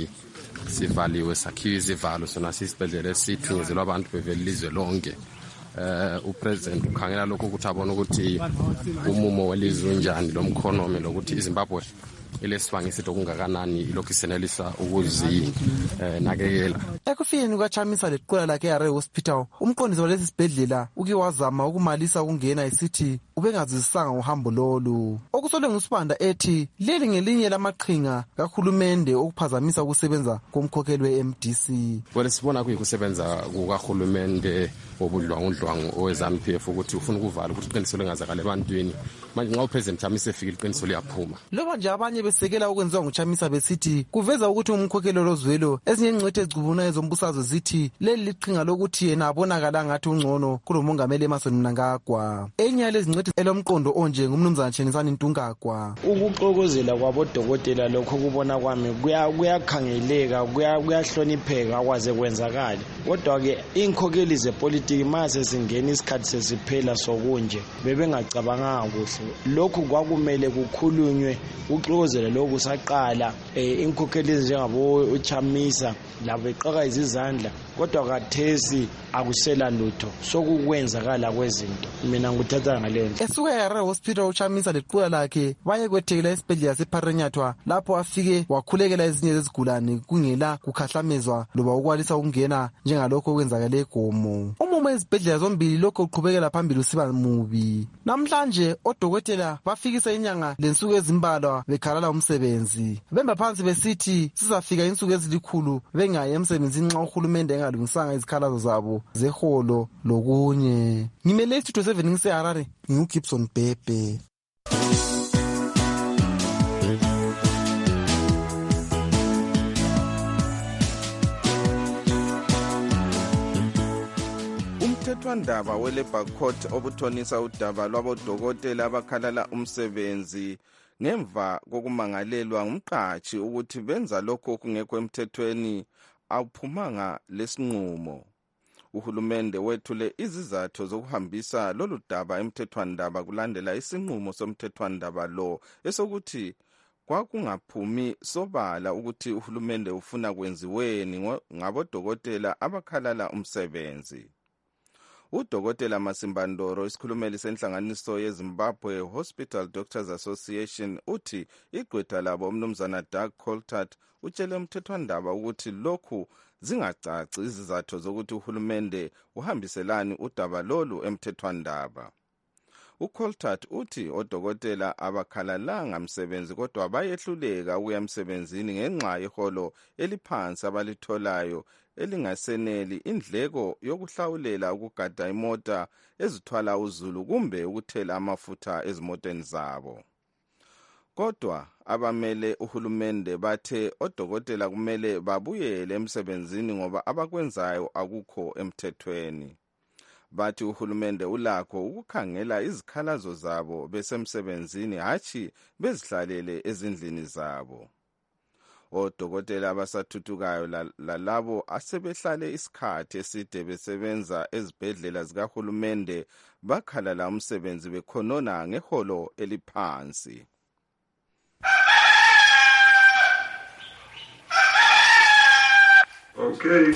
Speaker 27: sivaliwe sakhiwe izivalo sona sisibhedlela esithingezelwa abantu bevela ilizwe lonke. uPresident ukhangela lokho ukuthi abone ukuthi umumo welizwe unjani lomkhonomi lokuthi iZimbabwe ilesibanga isithi okungakanani ilokhu isenelisa ukuzinakekela.
Speaker 8: Ekufikeni kukaChamisa leqola lakhe eHarare Hospital umqondisi walesi sibhedlela uke wazama ukumalisa ukungena isithi ubengazisanga uhambo lolu. Okusolwe nguSibanda ethi leli ngelinye lamaqhinga kahulumende okuphazamisa ukusebenza komkhokheli weMDC.
Speaker 27: Sibona kuyikusebenza kukahulumende wobudlwangudlwangu oweZANU-PF ukuthi ufuna ukuvala ukuthi iqiniso lingazakala ebantwini. Manje nxa uPresident Chamisa efika iqiniso liyaphuma.
Speaker 8: Loba nje abanye abanye besekela okwenziwa nguChamisa besithi kuveza ukuthi umkhokhelo lozwelo ezinye ingcithe ezicubuna ezombusazwe zithi leli liqhinga lokuthi yena abonakala ngathi ungcono kulomongameli Emmerson Mnangagwa. Enye yalezi ngcithe elomqondo onje ngumnumzana Chenisani Ntungagwa.
Speaker 3: Ukuxokozela kwabodokotela lokho kubona kwami kuyakhangeleka, kuyahlonipheka kwaze kwenzakala. Kodwa ke inkokeli zepolitiki mase singena isikhathi sesiphela sokunje bebengacabanga kuhle. Lokhu kwakumele kukhulunywe uxokozela lokhu saqala inkokeli njengabo Chamisa labo beqaka izandla kodwa kathesi akusela lutho sokukwenzakala kwezinto. Mina nguthatha ngalento.
Speaker 8: Esuka eHarare Hospital uChamisa leqhula lakhe baye kwethekela esibhedlela yasePharenyathwa lapho afike wakhulekela ezinye zezigulane kungela kukhahlamezwa loba ukwalisa ukungena njengalokho okwenzakala eGomo. Umumo ezibhedlela zombili lokho uqhubekela phambili usiba mubi. Namhlanje odokotela bafikisa inyanga lensuku ezimbalwa bekhalala umsebenzi. Bemba phansi besithi sizafika insuku ezilikhulu bengaye emsebenzini nxa uhulumende engalungisanga izikhalazo zabo zeholo lokunye. Ngimele Studio 7 ngiseHarare nguGibson Bhebhe.
Speaker 5: Umthethwandaba weLabour Court obuthonisa udaba lwabodokotela abakhalala umsebenzi ngemva kokumangalelwa ngumqatshi ukuthi benza lokho kungekho emthethweni awuphumanga lesinqumo. Uhulumende wethule izizathu zokuhambisa lolu daba emthethwandaba kulandela isinqumo somthethwandaba lo esokuthi kwakungaphumi sobala ukuthi uhulumende ufuna kwenziweni ngabodokotela abakhalala umsebenzi. Udokotela Masimbandoro isikhulumeli senhlanganiso yeZimbabwe Hospital Doctors Association uthi igqwetha labo umnumzana Doug Coltart utshele umthethwandaba ukuthi lokhu zingacaci izizathu zokuthi uhulumende uhambiselani udaba lolu emthethwandaba. uColtart uthi odokotela abakhalalanga msebenzi kodwa bayehluleka ukuya emsebenzini ngenxa yeholo eliphansi abalitholayo elingaseneli indleko yokuhlawulela ukugada imota ezithwala uzulu kumbe ukuthela amafutha ezimoteni zabo. Kodwa abamele uhulumende bathe odokotela kumele babuyele emsebenzini ngoba abakwenzayo akukho emthethweni. Bathi uhulumende ulakho ukukhangela izikhalazo zabo besemsebenzini hathi bezihlalele ezindlini zabo. Odokotela abasathuthukayo lalabo asebehlale isikhathi eside besebenza ezibhedlela zikahulumende bakhalala umsebenzi bekhonona ngeholo eliphansi.
Speaker 4: Okay.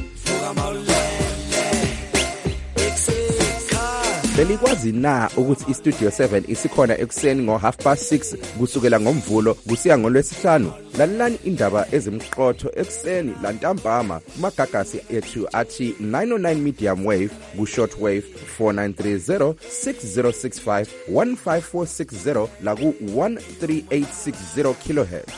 Speaker 4: Belikwazi na ukuthi iStudio 7 isikhona ekuseni ngo6:30 kusukela ngomvulo kusiya ngolwesihlanu? Lalelani indaba ezimqotho ekuseni lantambama kumagagasi ethu athi 909 medium wave ku-short wave 4930 6065 15460 la ku-13860 kilohertz.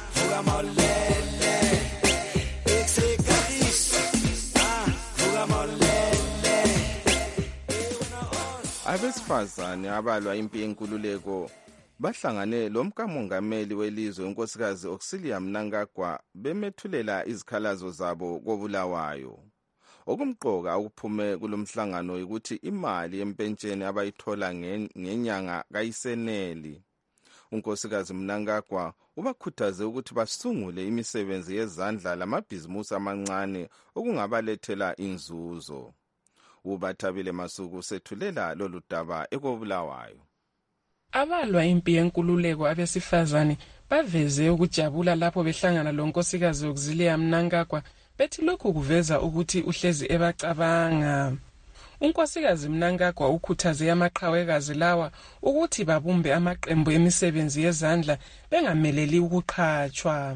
Speaker 5: Abesifazane abalwa impi yenkululeko bahlangane lomkamongameli welizwe unkosikazi Auxilia Mnangagwa bemethulela izikhalazo zabo kobulawayo. Okumqoka ukuphume kulomhlangano ukuthi imali yempentsheni abayithola ngenyanga kayiseneli. Unkosikazi Mnangagwa ubakhuthaze ukuthi basungule imisebenzi yezandla lamabhizimusi amancane okungabalethela inzuzo. Ubathabile Masuku sethulela lolu daba ekobulawayo.
Speaker 9: Abalwa impi yenkululeko abesifazane baveze ukujabula lapho behlangana lonkosikazi Auxilia Mnangagwa bethi lokhu kuveza ukuthi uhlezi ebacabanga. Unkosikazi Mnangagwa ukhuthaze amaqhawekazi lawa ukuthi babumbe amaqembu emisebenzi yezandla bengameleli ukuqhatshwa.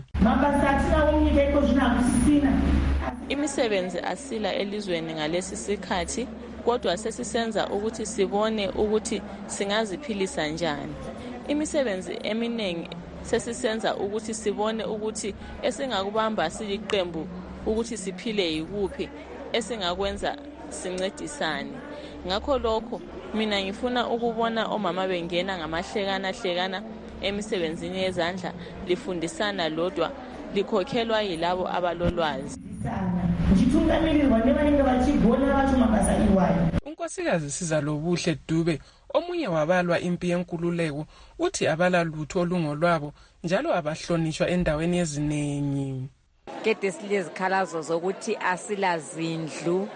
Speaker 10: Imisebenzi asila elizweni ngalesi sikhathi kodwa sesisenza ukuthi sibone ukuthi singaziphilisa njani. Imisebenzi eminingi sesisenza ukuthi sibone ukuthi esingakubamba siliqembu ukuthi siphile yikuphi esingakwenza sincedisane. Ngakho lokho mina ngifuna ukubona omama bengena ngamahlekana emisebenzini yezandla lifundisana lodwa, likhokhelwa yilabo abalolwazi.
Speaker 9: unkosikazi Sizalobuhle Dube, omunye wabalwa impi yenkululeko, uthi abala lutho olungolwabo njalo abahlonishwa endaweni eziningi.
Speaker 7: Kade silezikhalazo zokuthi asilazindlu,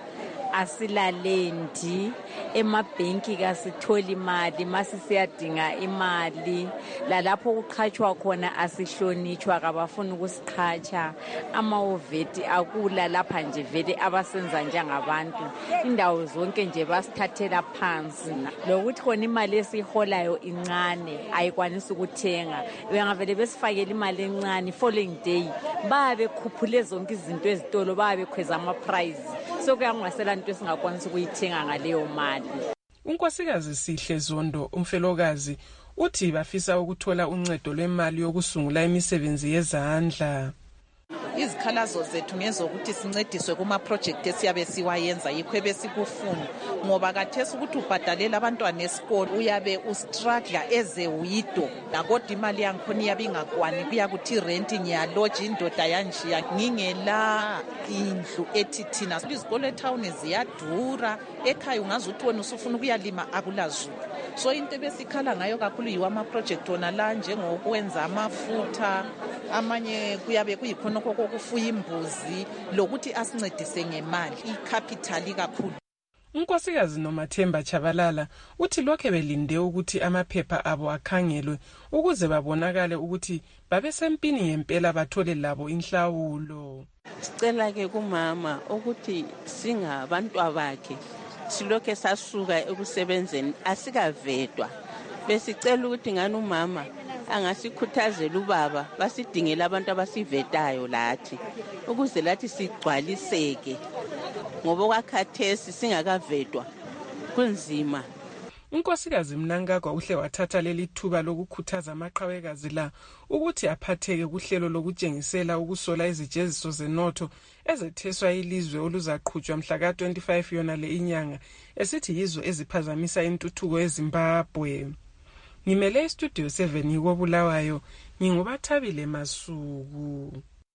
Speaker 7: asilalendi, emabhenki kasitholi imali, masisiyadinga imali, lalapho kuqhatshwa khona asihlonitshwa, kabafuni ukusiqhatsha, amawoveti akula lapha nje vele abasenza njengabantu, indawo zonke nje basithathela phansi, lokuthi khona imali esiholayo incane ayikwanisi ukuthenga, bengavele besifakela imali encane, following day babe khuphule zonke izinto ezitolo, babe khweza ama price, so kuyangasela into esingakwanisa ukuyithenga ngaleyo mali.
Speaker 9: unkosikazi Sihle Zondo, umfelokazi, uthi bafisa ukuthola uncedo lwemali yokusungula imisebenzi yezandla.
Speaker 11: Izikhalazo zethu ngezokuthi sincediswe kuma project esiyabe siwayenza, yikho ebesikufuna, ngoba kathesi ukuthi ubhadalela abantwana esikolo uyabe ustruggle eze widow, nakodwa imali yankhona iyabe ingakwani, kuyakuthi rent ngiyaloja indoda yanjiya ngingela indlu ethi thina izikolo etown ziyadura, ekhaya ungazuthi wena usufuna ukuyalima akulazulu. So into besikhala ngayo kakhulu yiwa ama project ona la njengokwenza amafutha, amanye kuyabe kuyikhona kokufuya imbuzi, lokuthi asincedise ngemali icapital kakhulu.
Speaker 9: unkosikazi Nomathemba Chabalala uthi lokho belinde ukuthi amaphepha abo akhangelwe ukuze babonakale ukuthi babesempini ngempela bathole labo inhlawulo.
Speaker 12: Sicela ke kumama ukuthi singabantu abakhe silokho sasuka ekusebenzeni asikavedwa, besicela ukuthi ngani umama angasikhuthazela ubaba basidingela abantu abasivetayo lathi ukuze lathi sigcwaliseke, ngoba kwakhathesi singakavedwa kunzima.
Speaker 9: unkosikazi Mnangagwa uhle wathatha leli thuba lokukhuthaza amaqhawekazi la ukuthi aphatheke kuhlelo lokutshengisela ukusola izijeziso zenotho ezetheswa ilizwe oluzaqhutshwa mhla ka-25 yona le inyanga, esithi yizo eziphazamisa intuthuko eZimbabwe. Ngimele istudio 7 yikobulawayo, ngingubathabile Masuku.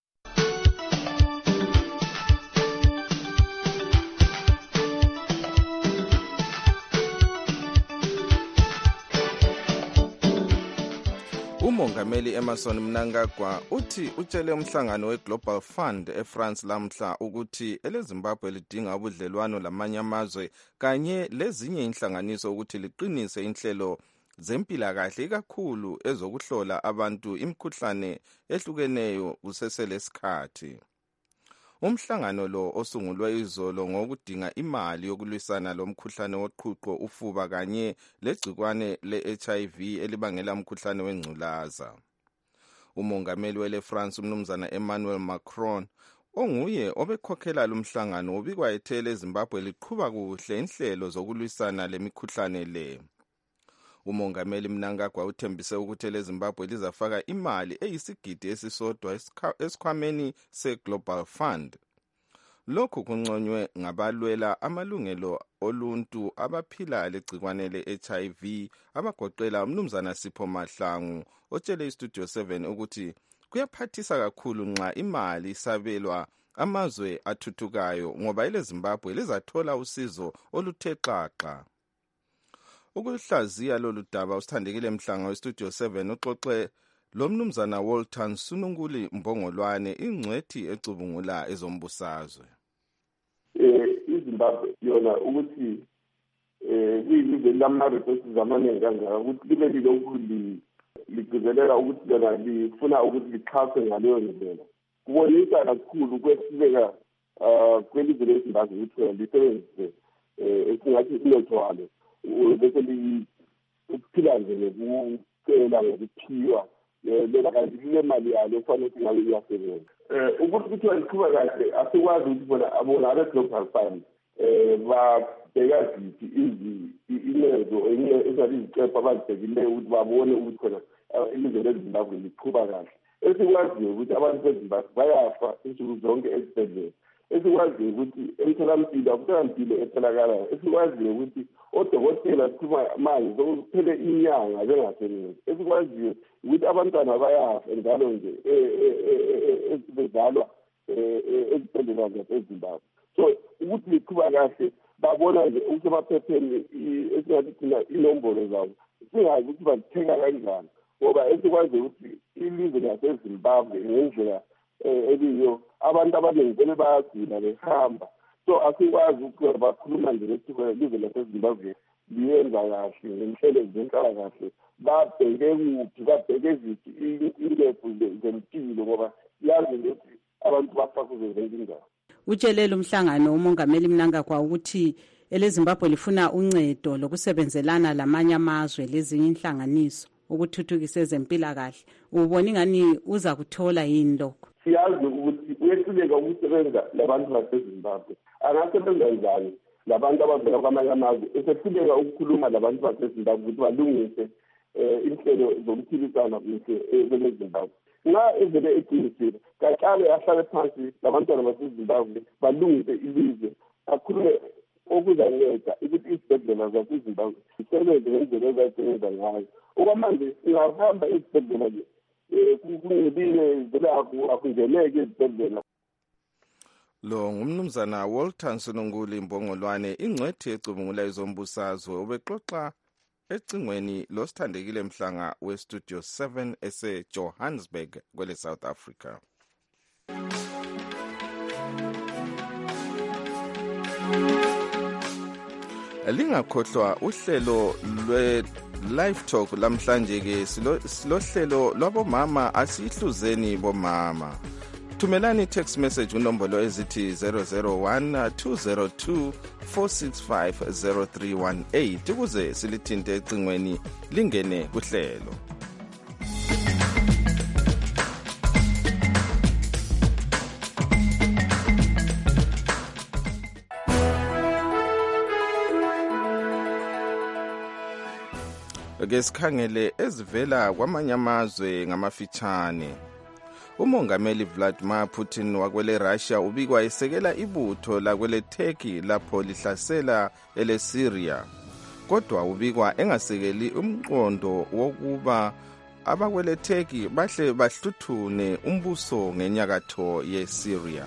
Speaker 5: Umongameli Emmerson Mnangagwa uthi utshele umhlangano weGlobal Fund eFrance lamhla ukuthi eleZimbabwe lidinga ubudlelwano lamanye amazwe kanye lezinye inhlanganiso ukuthi liqinise inhlelo zempilakahle ikakhulu ezokuhlola abantu imikhuhlane ehlukeneyo kuseselesikhathi. Umhlangano lo osungulwe izolo ngokudinga imali yokulwisana lomkhuhlane woqhuqho, ufuba kanye legcikwane le-HIV elibangela umkhuhlane wengculaza. Umongameli wele France umnumzana Emmanuel Macron onguye obekhokhela lumhlangano ubikwa ethele eZimbabwe liqhuba kuhle inhlelo zokulwisana lemikhuhlane le. Umongameli Mnangagwa uthembise ukuthi leZimbabwe lizafaka imali eyisigidi esisodwa esikhwameni seGlobal Fund. Lokhu kunconywe ngabalwela amalungelo oluntu abaphila legcikwane le-HIV abagoqela umnumzana Sipho Mahlangu otshele iStudio 7 ukuthi kuyaphathisa kakhulu nxa imali isabelwa amazwe athuthukayo ngoba eleZimbabwe lizathola usizo oluthe xaxa. Ukuhlaziya lolu daba usithandekile Mhlanga weStudio 7 uxoxe lomnumzana Walter Nsununguli Mbongolwane, ingcwethi ecubungula ezombusazwe.
Speaker 13: iZimbabwe yona ukuthi kuyilizwe lama-resources amaningi kangaka ukuthi libe lilokhu ligcizelela ukuthi lona lifuna ukuthi lixhaswe ngaleyo ndlela. Kubonisa kakhulu kwehluleka kwelizwe leZimbabwe ukuthi lisebenzise esingathi umnotho walo bese ukuphila nje nokucela ngokuphiwa lela kanti kule mali yalo kufanele ukuthi ngabe iyasebenza. Ukuthi kuthiwa liqhuba kahle asikwazi ukuthi bona abona abe-Global Fund babheka ziphi inezo ezingathi izicephu abazibhekileyo ukuthi babone ukuthi khona ilizwe leZimbabwe liqhuba kahle. Esikwaziyo ukuthi abantu beZimbabwe bayafa insuku zonke ezibhedlela, esikwaziyo ukuthi emtholampilo akusanampilo etholakalayo, esikwaziyo ukuthi odokotela kuthuma manje sokuphele inyanga bengasebenzi, esikwaziyo ukuthi abantwana bayafa njalo nje bezalwa ezibhedlela zaseZimbabwe. So ukuthi liqhuba kahle babona nje usemaphepheni esingathi thina inombolo zabo, singazi ukuthi bazithenga kanjani, ngoba esikwaziyo ukuthi ilizwe laseZimbabwe ngendlela eliyo abantu abaningi vele bayagula behamba. So asikwazi ukuthi bakhuluma nje ukuthi ilizwe laseZimbabwe liyenza kahle ngenhlelo zenhlalakahle, babheke kuphi, babheke ziphi inlephu zempilo, ngoba yazi ukuthi abantu bafa kuzo zonke indawo.
Speaker 14: Utshelele umhlangano umongameli Mnangagwa ukuthi eleZimbabwe lifuna uncedo lokusebenzelana lamanye amazwe lezinye inhlanganiso ukuthuthukisa ezempilakahle. Ubona ingani uza kuthola yini lokho?
Speaker 13: Siyazi ukuthi uyehluleka ukusebenza labantu baseZimbabwe. Angasebenza njani labantu abavela kwamanye amazwe esehluleka ukukhuluma labantu baseZimbabwe ukuthi balungise inhlelo zokuphilisana kuhle kweleZimbabwe? Nxa evele eqinisile kaqale ahlale phansi labantwana baseZimbabwe balungise ilizwe, akhulume okuzanceda ukuthi izibhedlela zaseZimbabwe zisebenze ngendlela ezayisebenza ngayo. Okwamanje singahamba ezibhedlela kungebile vele akungeneke ezibhedlela.
Speaker 5: Lo ngumnumzana Walter Nsononguli Mbongolwane, ingcwethi ecubungula izombusazwe, ubexoxa ecingweni losithandekile Mhlanga weStudio 7 ese-Johannesburg kwele South Africa. Lingakhohlwa uhlelo lwe-Live Talk lamhlanje ke silohlelo lwabomama, asihluzeni bomama. Thumelani text message unombolo ezithi 001-202-465-0318 ukuze silithinte ecingweni lingene kuhlelo. Ke sikhangele ezivela kwamanye amazwe ngamafitshane. Umongameli Vladimir Putin wakwele Russia ubikwa esekela ibutho lakwele Turkey lapho lihlasela eleSyria. Kodwa ubikwa engasekeli umqondo wokuba abakwele Turkey bahle bahluthune umbuso ngenyakatho yeSyria.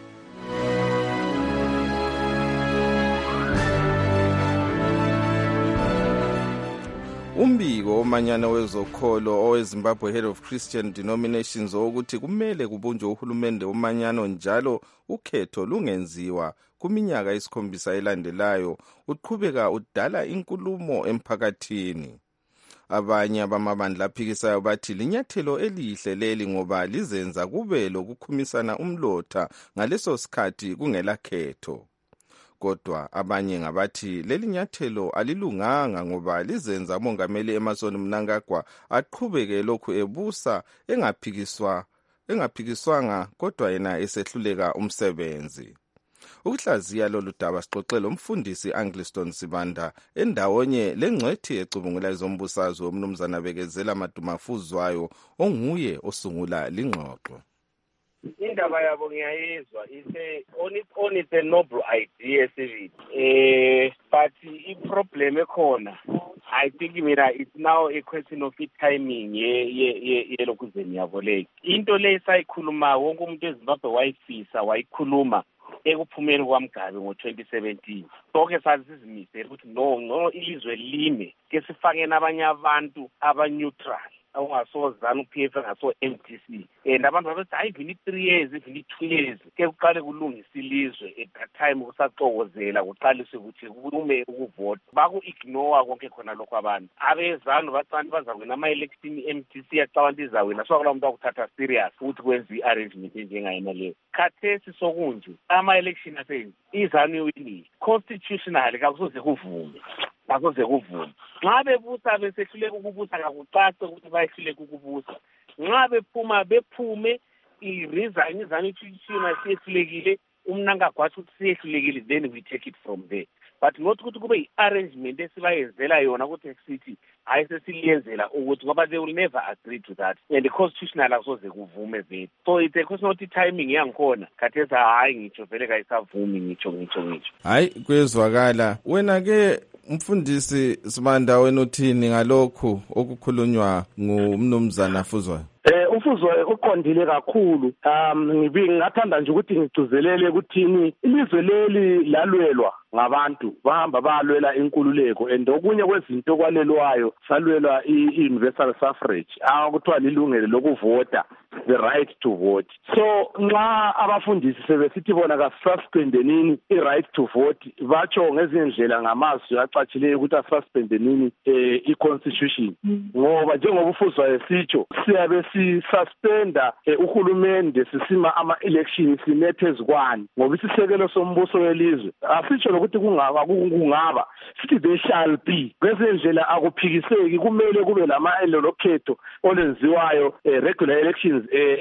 Speaker 5: Umbiko omanyana wezokholo oweZimbabwe Head of Christian Denominations ukuthi kumele kubunjwe uhulumende omanyano njalo ukhetho lungenziwa kuminyaka 7 elandelayo, uqhubeka udala inkulumo emphakathini. Abanye abamabandla aphikisayo bathi linyathelo elihle leli ngoba lizenza kube lokukhumisana umlotha ngaleso sikhathi kungela khetho. Kodwa abanye ngabathi leli nyathelo alilunganga ngoba lizenza umongameli Emmerson Mnangagwa aqhubeke lokhu ebusa engaphikiswanga kodwa yena esehluleka umsebenzi. Ukuhlaziya lolu daba sixoxele umfundisi Angliston Sibanda endawonye lengcwethi ecubungula izombusazwe umnumzana Bekezela Madumafuzwayo onguye osungula lingxoxo.
Speaker 15: Indaba yabo ngiyayizwa, on its a noble idea civic, but i-problem ekhona, I think it's now a question of timing yelokuzeni yabo leyo. Into le sayikhuluma wonke umuntu eZimbabwe wayifisa wayikhuluma ekuphumeni kwaMgabe ngo-2017. Sonke sasizimisele ukuthi no ilizwe lime ke sifake nabanye abantu aba-neutral awungasozana uPF ngaso-MTC, and abantu babethi hayi even 3 years even 2 years ke kuqale kulungisa ilizwe. At that time kusaxokozela kuqaliswe ukuthi kume ukuvota, baku-ignore konke khona lokho abantu abezanu bacani bazawina ama-election i-MTC yacabanga izawina, so akula muntu akuthatha serious ukuthi kwenza i-arrangement enjengayena leyo. Khathesi sokunje ama-election asenzi izanu iwinile constitutionally kakusoze kuvume. Nxa bebusa besehluleka ukubusa kakucace ukuthi bayehluleka ukubusa. Nxa bephuma bephume i-resign izanu ichishina siyehlulekile, Mnangagwa ukuthi siyehlulekile, then we take it from there. but not ukuthi kube i-arrangement esibayenzela yona ukuthi sithi hayi sesiliyenzela ukuthi ngoba they will never agree to that and the constitutional akusoze kuvume vele. So it's a question of timing yangikhona khathesi hayi ngitsho vele kayisavumi ngitsho.
Speaker 5: Hayi kwezwakala. Wena ke Mfundisi Sibanda wena uthini ngalokho okukhulunywa ngumnumzana Fuzwayo?
Speaker 16: Ufuzwayo uqondile kakhulu. Ngingathanda nje ukuthi ngigcizelele ukuthini ilizwe leli lalwelwa ngabantu bahamba balwela inkululeko and okunye kwezinto kwalelwayo salwelwa i-universal suffrage akuthiwa lilungelo lokuvota, the right to vote. So nxa abafundisi sebesithi bona kasuspende nini i-right to vote batsho ngezindlela ngamazwi acatshileyo ukuthi asuspende nini i-constitution ngoba njengoba Ufuzwayo sitsho siyabe suspenda uhulumende sisima ama-election sinethezikwane ngoba isisekelo sombuso welizwe asitsho ukuthi kungaba sithi they shall be ngezindlela akuphikiseki kumele kube lama-elo lokhetho olenziwayo regular elections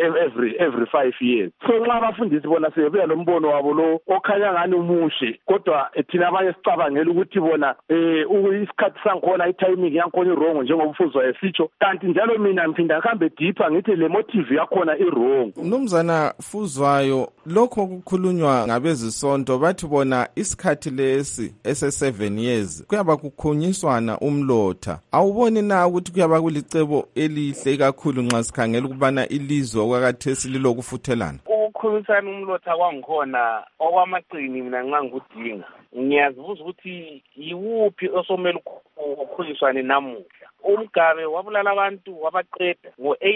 Speaker 16: every 5 years. So nxa abafundisi bona sebebuya lo mbono wabo lo okhanya ngani umushe kodwa thina abanye sicabangela ukuthi bona isikhathi sangikhona i-timing yangikhona i-wrong njengoba Ufuzwayo sitsho kanti njalo mina ngiphinda ngihambe deeper ngithi le motive yakhona i-wrong.
Speaker 5: Mnumzana Fuzwayo, lokho okukhulunywa ngabezisonto bathi bona isikhathi lesi ese7 years kuyaba kukhunyiswana umlotha. Awuboni na ukuthi kuyaba kulicebo elihle kakhulu nxa sikhangela ukubana ilizwe okwakathesi lilokufuthelana?
Speaker 15: Ukukhunyisana umlotha kwangikhona okwamaqini mina nxa ngikudinga ngiyazibuza ukuthi yiwuphi osomela ukukhunyiswane namuhla. Umgabe wabulala abantu wabaqeda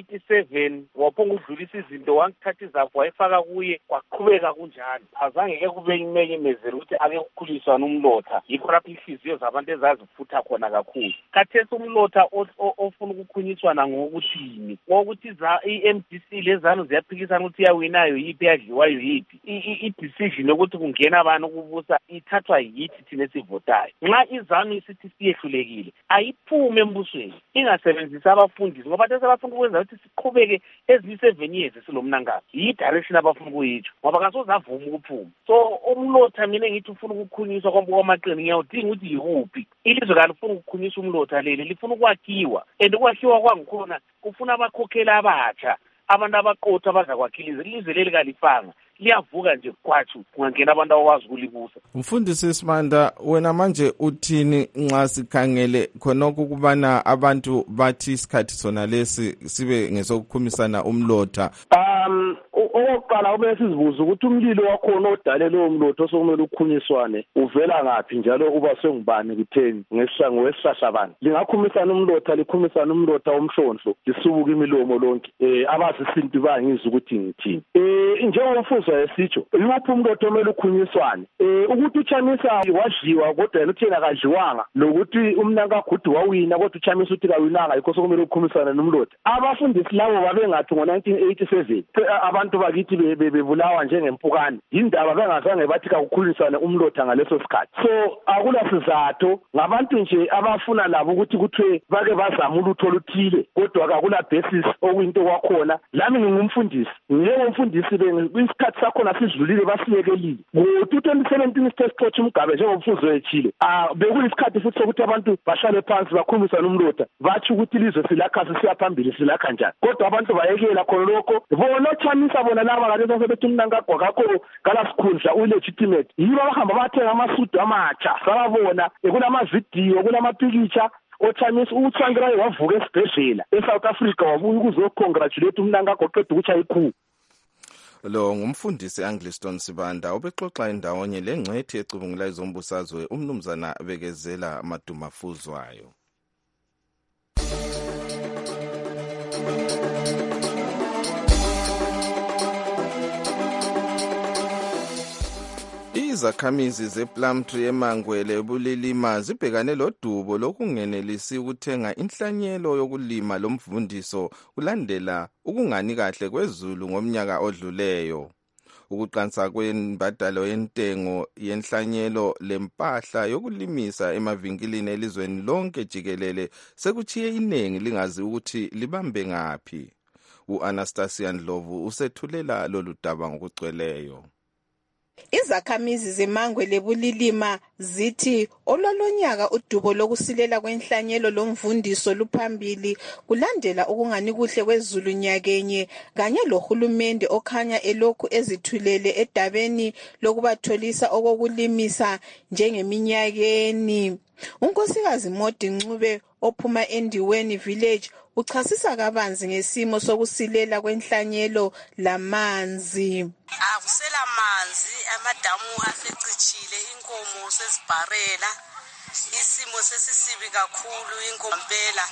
Speaker 15: ngo-87 waphonga ukudlulisa izinto wangithatha izapho wayifaka kuye kwaqhubeka kunjalo. Azange ke kube imenyemezelo ukuthi ake kukhuliswana umlotha yikho lapho inhliziyo zabantu ezazifutha khona kakhulu. Khathesi umlotha ofuna ukukhunyiswana ngokuthini ngokuthi i-MDC lezano ziyaphikisana ukuthi iyawinayo yiphi yadliwayo yiphi i-decision yokuthi kungena abantu ukubusa ithathwa yithi thina esivotayo. Nxa izanu isithi siyehlulekile ayiphume embusweni ingasebenzisa abafundisi ngoba these abafuna ukwenza ukuthi siqhubeke eziyi7 years silomnangazi yi-direction abafuna ukuyitsho ngoba kasozavuma ukuphuma. So umlotha mina ngithi ufuna ukukhunyiswa kwamaqini ngiyawudinga ukuthi yikuphi ilizwe kalifuna ukukhunyiswa umlotha leli lifuna ukwakhiwa and ukwakhiwa kwangikhona kufuna abakhokheli abatsha abantu abaqotha abazakwakhiliza ilizwe leli kalifanga liyavuka nje kwathi kungangena abantu abawazi ukulibusa.
Speaker 5: Mfundisi Sibanda, wena manje uthini nxa sikhangele khonokho kubana abantu bathi isikhathi sona lesi sibe ngesokukhumisana umlotha?
Speaker 16: Okokuqala ube sizibuza ukuthi umlilo wakhona odale lowo mlotha osokumele ukhunyiswane uvela ngaphi njalo uba sengubani kutheni ngesihlahla bani lingakhumisana umlotha likhumisana umlotha omhlonhlo lisubuka imilomo lonke abazisintu bangizwa ukuthi ngithini njengoba Ufuzwayo sitsho yuphi umlotha omele ukhunyiswane ukuthi uChamisa wadliwa kodwa yena uthena kadliwanga lokuthi umnankagudu wawina kodwa uChamisa uthi kawinanga yikho sokumele ukhumisana nomlotha. Abafundisi labo babengathi ngo-1987 abantu bakithi bebulawa njengempukane indaba bengazange bathi kakukhulisane umlotha ngaleso sikhathi. So akula sizathu ngabantu nje abafuna labo ukuthi kuthiwe bake bazama ulutho oluthile kodwa akula basis okuyinto kwakhona. Lami ngingumfundisi njengomfundisi isikhathi sakhona sidlulile basiyekelile ngo-2017 isixotsha umgabe njengomfuzo ethile bekuyisikhathi futhi sokuthi abantu bahlale phansi bakhumisane umlotha bathi ukuthi ilizwe silakha sisiya phambili silakha njani kodwa abantu bayekela khona lokho bona Chamisa bona laba ngalezo sebethi umnankagwa kakho kalasikhundla ulegitimate yibo bahamba bathenga amasudu amatsha sababona kulamavidiyo kulamapikitsha oChamisa uTsvangirai wavuka esibhedlela eSouth Africa wabuya ukuzocongratulate umnankagwa oqeda ukutsha ikhulu.
Speaker 5: Lo ngumfundisi Angliston Sibanda ubexoxa indawonye lengcwethi ecubungula izombusazwe umnumzana Bekezela Maduma Fuzwayo. Izakhamizi zePlumtree eMangwele ebulilima zibhekane lodubo lokungenelisi ukuthenga inhlanyelo yokulima lomvundiso kulandela ukungani kahle kwezulu ngomnyaka odluleyo. Ukuqansa kwembadalo yentengo yenhlanyelo lempahla yokulimisa emavinkilini elizweni lonke jikelele sekuchiye iningi lingazi ukuthi libambe ngaphi. U-Anastasia Ndlovu usethulela lolu daba ngokugcweleyo.
Speaker 9: Izakhamizi zeMangwe leBulilima zithi olwalonyaka udubo lokusilela kwenhlanyelo lomvundiso luphambili kulandela ukungani kuhle kwezulu nyakenye kanye lohulumende okhanya elokhu ezithulele edabeni lokubatholisa okokulimisa njengeminyakeni. Unkosikazi Modi Ncube ophuma eNdiweni village uchasisa kabanzi ngesimo sokusilela kwenhlanyelo lamanzi.
Speaker 17: Akusela manzi, amadamu asecicile, inkomo sezibharela, isimo sesisibi kakhulu, inkomo mpela,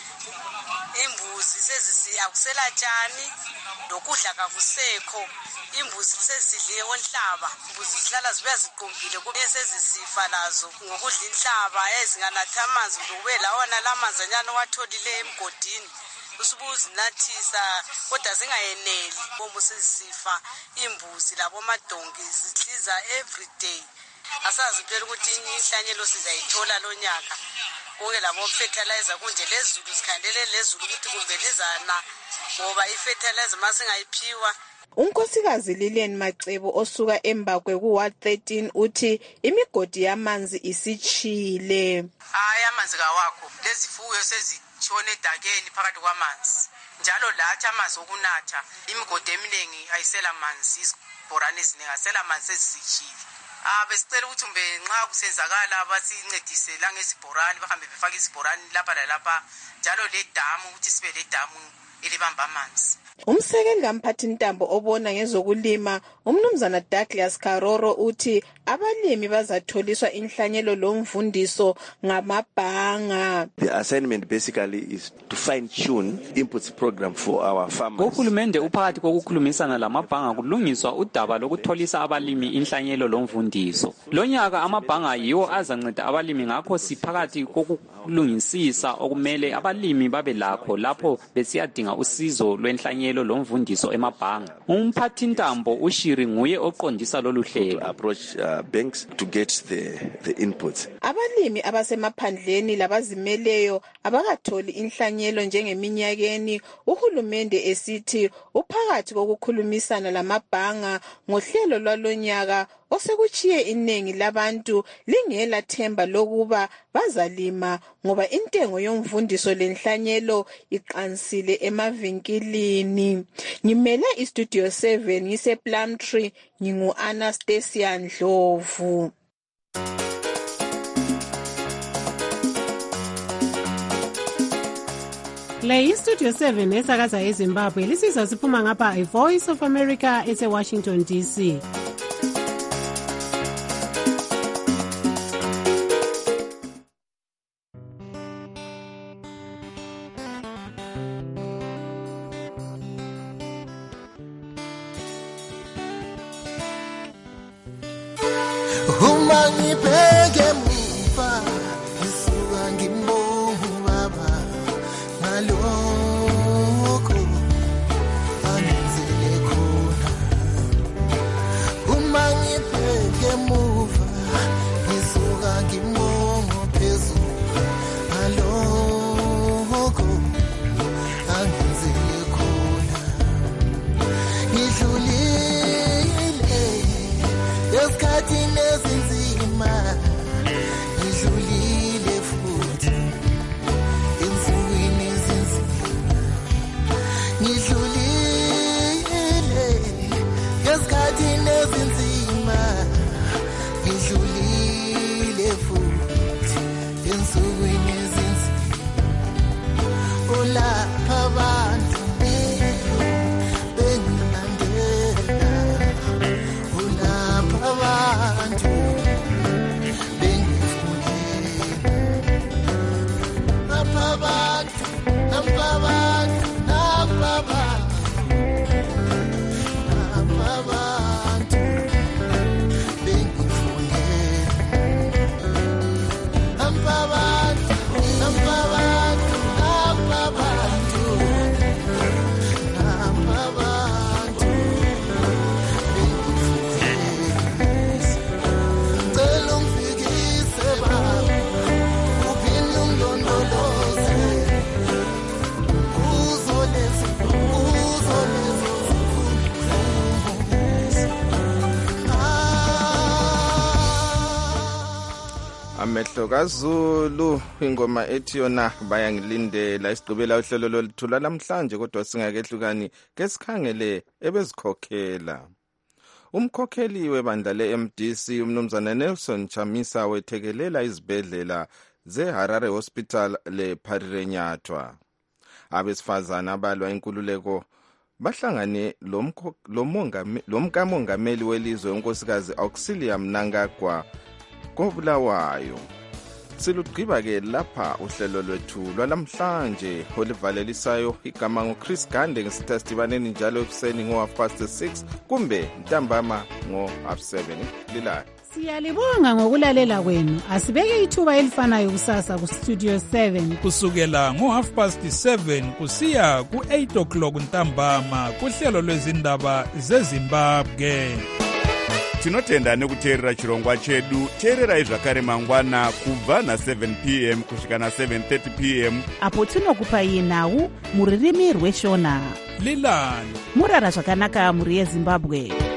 Speaker 17: imbuzi akusela tshani, lokudla kakusekho, imbuzi sezidle onhlaba, imbuzi zihlala zibe ziqumbile kube sezisifa lazo ngokudla inhlaba ezinganatha amanzi kube lawona lamanzanyana owatholile emgodini. Usubuzinathisa kodwa zingayeneli bombo sezisifa imbuzi labomadonki zidliza every day. Asazi phela ukuthi inhlanyelo sizayithola lonyaka. Konke labo fertilizer kunje lezulu sikhandele lezulu ukuthi kumbe lizana ngoba ifertilizer masingayiphiwa. Unkosikazi Lilian Macebo osuka eMbakwe kuWard 13 uthi imigodi yamanzi isichile. Hayi amanzi kawakho, lezifuyo sezitshone edakeni phakathi kwamanzi. Njalo lathi amanzi okunatha, imigodi eminingi ayisela amanzi, isibhorane eziningi asela amanzi ezisichile. Besicela ukuthi mbe nxa kusenzakala abasincedise la ngesibhorane bahambe befaka isibhorane lapha lalapha njalo le damu ukuthi sibe le damu elibamba amanzi. Umsekeli kaMphathintambo obona ngezokulima umnumzana Douglas Karoro uthi abalimi bazatholiswa inhlanyelo lomvundiso ngamabhanga.
Speaker 18: The assignment basically is to fine tune inputs program for our farmers.
Speaker 19: Uhulumende uphakathi kokukhulumisana lamabhanga kulungiswa udaba lokutholisa abalimi inhlanyelo lomvundiso. Lonyaka amabhanga yiwo azanceda abalimi ngakho siphakathi kokulungisisa okumele abalimi babe lakho lapho besiyadinga usizo lwenhlanyelo lomvundiso emabhanga. Umphathintambo uShiri nguye oqondisa lolu hlelo.
Speaker 18: Approach banks to get the inputs.
Speaker 9: Abalimi abasemaphandleni labazimeleyo abakatholi inhlanyelo njengeminyakeni uhulumende esithi uphakathi kokukhulumisana lamabhanga ngohlelo lwalonyaka osekuchiye iningi labantu lingela themba lokuba bazalima ngoba intengo yomvundiso lenhlanyelo iqansile emavinkilini. Ngimele iStudio 7 ngise Plumtree ngingu Anastasia Ndlovu.
Speaker 20: Le iStudio 7 esakaza eZimbabwe lisizwa siphuma ngapha iVoice of America eseWashington DC.
Speaker 21: Umangibheke muva isuka ngimbovu baba ngalokho angenzele khona
Speaker 5: amehlo kaZulu ingoma ethi yona bayangilindela isigqibela uhlelo loluthula namhlanje kodwa singakehlukani ke sikhangele ebezikhokhela. Umkhokheli webandla leMDC umnumzana Nelson Chamisa wethekelela izibhedlela zeHarare Hospital lePharirenyathwa. Abesifazana abalwa inkululeko bahlangane lomkamongameli welizwe unkosikazi Auxilia Mnangagwa koBulawayo. Silugqiba ke lapha uhlelo lwethu lwalamhlanje olivalelisayo igama ngoChris Gande ngesitasibaneni njalo ekuseni ngo6 kumbe ntambama ngo7 lilayo.
Speaker 20: Siyalibonga ngokulalela kwenu. Asibeke ithuba elifanayo kusasa ku Studio 7
Speaker 1: kusukela ngo7 kusiya ku8 o'clock ntambama kuhlelo lwezindaba zeZimbabwe.
Speaker 2: Tinotenda nekuteerera chirongwa chedu. Teererai zvakare mangwana kubva na7 p.m. kusvika na7:30 p.m.
Speaker 22: apo tinokupai nhau muririmi rweshona.
Speaker 1: Lilani
Speaker 22: murara zvakanaka muri yeZimbabwe.